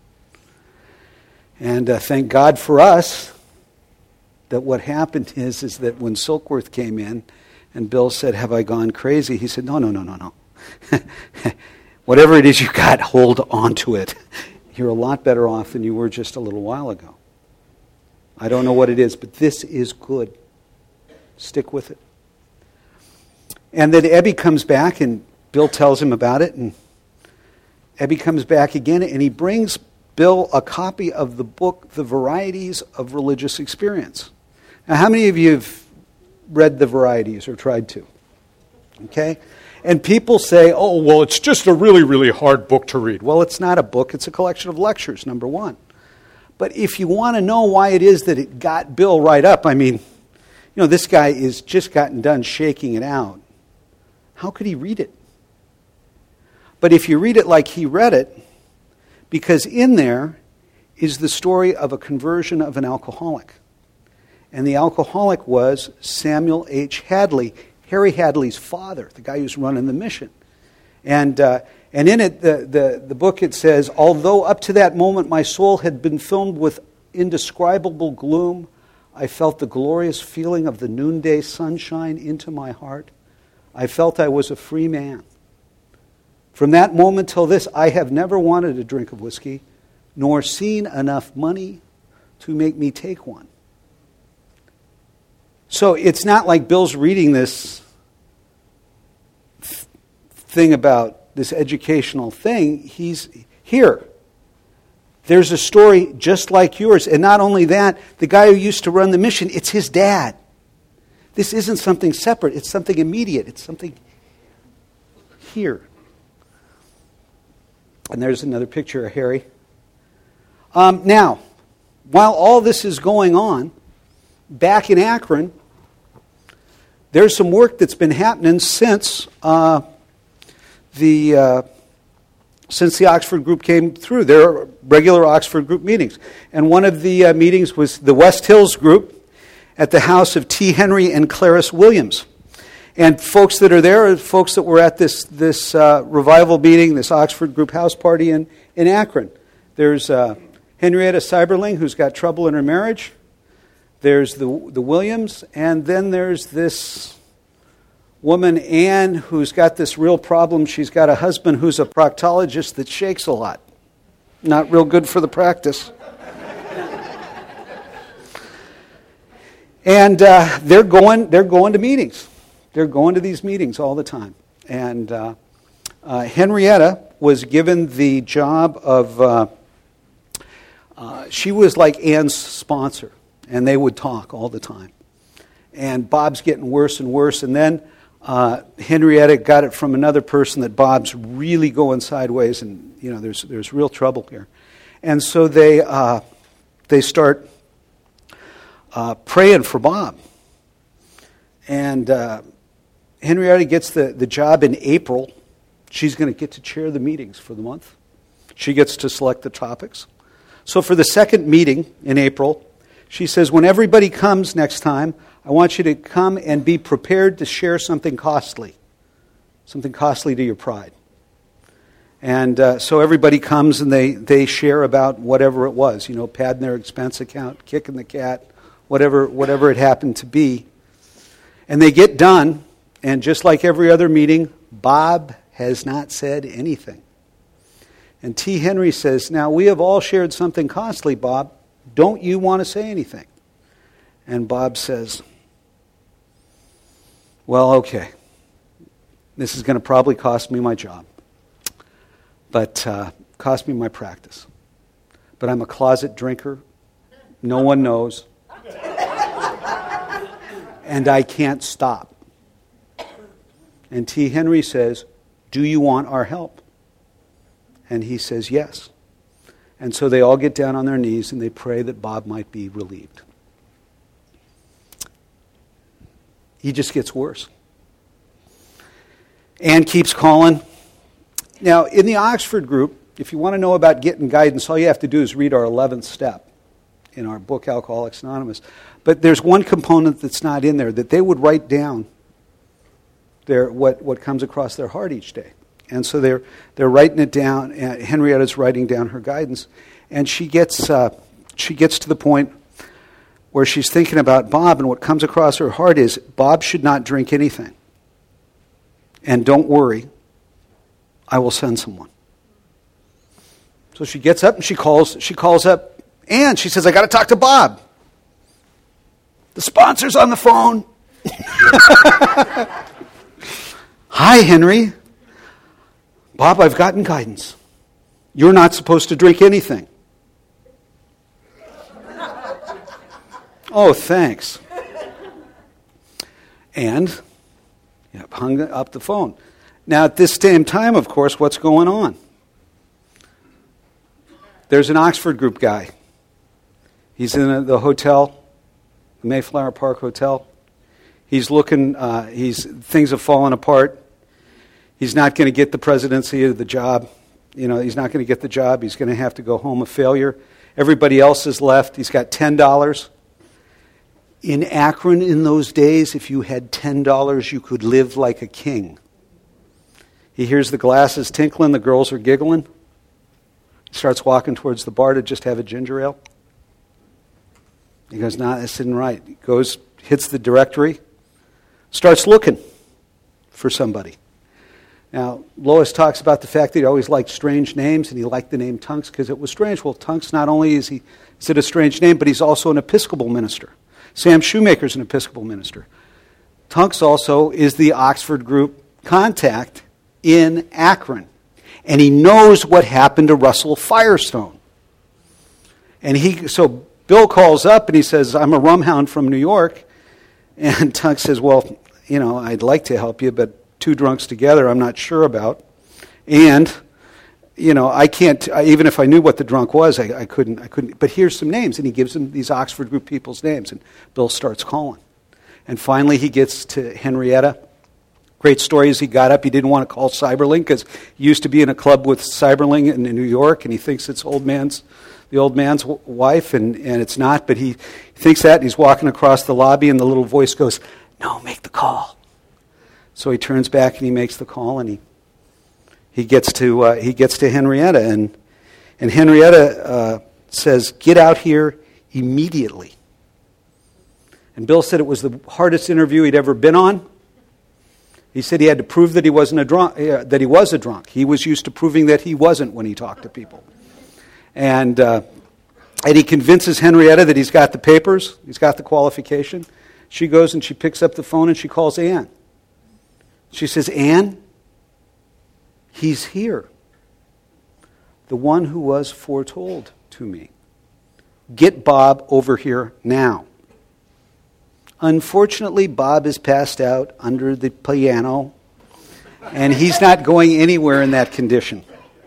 And thank God for us that what happened is that when Silkworth came in and Bill said, have I gone crazy? He said, no. Whatever it is you got, hold on to it. You're a lot better off than you were just a little while ago. I don't know what it is, but this is good. Stick with it. And then Ebby comes back and Bill tells him about it, and Ebby comes back again and he brings Bill a copy of the book, The Varieties of Religious Experience. Now, how many of you have read The Varieties or tried to? Okay? And people say, oh, well, it's just a really, really hard book to read. Well, it's not a book. It's a collection of lectures, number one. But if you want to know why it is that it got Bill right up, this guy is just gotten done shaking it out. How could he read it? But if you read it like he read it, because in there is the story of a conversion of an alcoholic. And the alcoholic was Samuel H. Hadley, Harry Hadley's father, the guy who's running the mission. And in it, the book, it says, although up to that moment my soul had been filled with indescribable gloom, I felt the glorious feeling of the noonday sunshine into my heart. I felt I was a free man. From that moment till this, I have never wanted a drink of whiskey, nor seen enough money to make me take one. So it's not like Bill's reading this thing about this educational thing. He's here. There's a story just like yours. And not only that, the guy who used to run the mission, it's his dad. This isn't something separate. It's something immediate. It's something here. And there's another picture of Harry. Now, while all this is going on, back in Akron, there's some work that's been happening since the Oxford group came through. There are regular Oxford group meetings. And one of the meetings was the West Hills group at the house of T. Henry and Clarice Williams. And folks that are there are folks that were at this revival meeting, this Oxford group house party in Akron. There's Henrietta Seiberling, who's got trouble in her marriage. There's the Williams. And then there's this woman, Anne, who's got this real problem. She's got a husband who's a proctologist that shakes a lot. Not real good for the practice. And they're going to meetings. They're going to these meetings all the time. And Henrietta was given the job of, she was like Anne's sponsor, and they would talk all the time. And Bob's getting worse and worse. And then Henrietta got it from another person that Bob's really going sideways, and there's real trouble here. And so they start praying for Bob. And Henrietta gets the job in April. She's going to get to chair the meetings for the month. She gets to select the topics. So for the second meeting in April, she says, when everybody comes next time, I want you to come and be prepared to share something costly to your pride. And so everybody comes and they share about whatever it was, padding their expense account, kicking the cat, whatever it happened to be. And they get done, and just like every other meeting, Bob has not said anything. And T. Henry says, now we have all shared something costly, Bob. Don't you want to say anything? And Bob says, well, okay. This is going to probably cost me my job. But cost me my practice. But I'm a closet drinker. No one knows. And I can't stop. And T. Henry says, do you want our help? And he says, yes. And so they all get down on their knees and they pray that Bob might be relieved. He just gets worse. Anne keeps calling. Now, in the Oxford group, if you want to know about getting guidance, all you have to do is read our 11th step in our book, Alcoholics Anonymous. But there's one component that's not in there, that they would write down what comes across their heart each day. And so they're writing it down. And Henrietta's writing down her guidance, and she gets to the point where she's thinking about Bob, and what comes across her heart is Bob should not drink anything. And don't worry, I will send someone. So she gets up and she calls up Anne. She says, I got to talk to Bob. The sponsor's on the phone. Hi, Henry. Bob, I've gotten guidance. You're not supposed to drink anything. Oh, thanks. And hung up the phone. Now, at this same time, of course, what's going on? There's an Oxford group guy. He's in the hotel, the Mayflower Park Hotel. He's looking, things have fallen apart. He's not going to get the presidency of the job. He's not going to get the job. He's going to have to go home a failure. Everybody else is left. He's got $10. In Akron in those days, if you had $10, you could live like a king. He hears the glasses tinkling. The girls are giggling. He starts walking towards the bar to just have a ginger ale. He goes, nah, this isn't right. He goes, hits the directory, starts looking for somebody. Now, Lois talks about the fact that he always liked strange names, and he liked the name Tunks because it was strange. Well, Tunks, not only is it a strange name, but he's also an Episcopal minister. Sam Shoemaker's an Episcopal minister. Tunks also is the Oxford group contact in Akron. And he knows what happened to Russell Firestone. And so Bill calls up and he says, I'm a rumhound from New York. And Tunks says, well, I'd like to help you, but two drunks together I'm not sure about. And, I can't, even if I knew what the drunk was, I couldn't. But here's some names. And he gives him these Oxford group people's names. And Bill starts calling. And finally he gets to Henrietta. Great story is he got up. He didn't want to call Cyberling because he used to be in a club with Cyberling in New York, and he thinks it's the old man's wife, and it's not. But he thinks that, and he's walking across the lobby, and the little voice goes, "No, make the call." So he turns back and he makes the call, and he gets to Henrietta, and Henrietta says, "Get out here immediately." And Bill said it was the hardest interview he'd ever been on. He said he had to prove that he wasn't a drunk. That he was a drunk. He was used to proving that he wasn't when he talked to people. And he convinces Henrietta that he's got the papers, he's got the qualification. She goes and she picks up the phone and she calls Anne. She says, "Anne, he's here. The one who was foretold to me. Get Bob over here now." Unfortunately, Bob is passed out under the piano, and he's not going anywhere in that condition.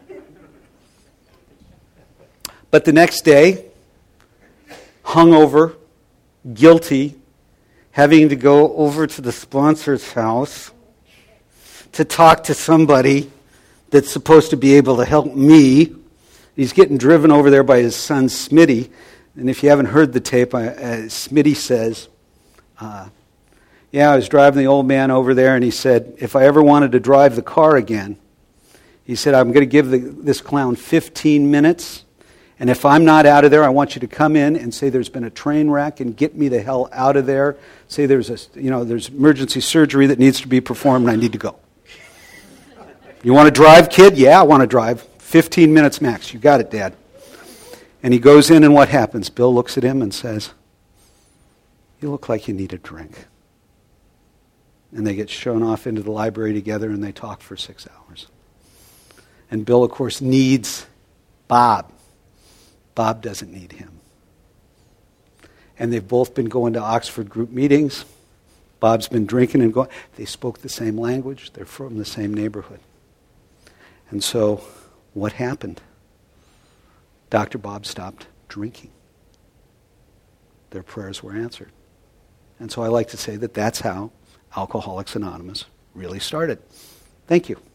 But the next day, hungover, guilty, having to go over to the sponsor's house to talk to somebody that's supposed to be able to help me. He's getting driven over there by his son, Smitty. And if you haven't heard the tape, Smitty says, I was driving the old man over there, and he said, if I ever wanted to drive the car again, he said, I'm going to give this clown 15 minutes, and if I'm not out of there, I want you to come in and say there's been a train wreck and get me the hell out of there. Say there's emergency surgery that needs to be performed, and I need to go. You want to drive, kid? Yeah, I want to drive. 15 minutes max. You got it, Dad. And he goes in, and what happens? Bill looks at him and says, you look like you need a drink. And they get shown off into the library together, and they talk for 6 hours. And Bill, of course, needs Bob. Bob doesn't need him. And they've both been going to Oxford group meetings. Bob's been drinking and going. They spoke the same language. They're from the same neighborhood. And so, what happened? Dr. Bob stopped drinking. Their prayers were answered. And so I like to say that that's how Alcoholics Anonymous really started. Thank you.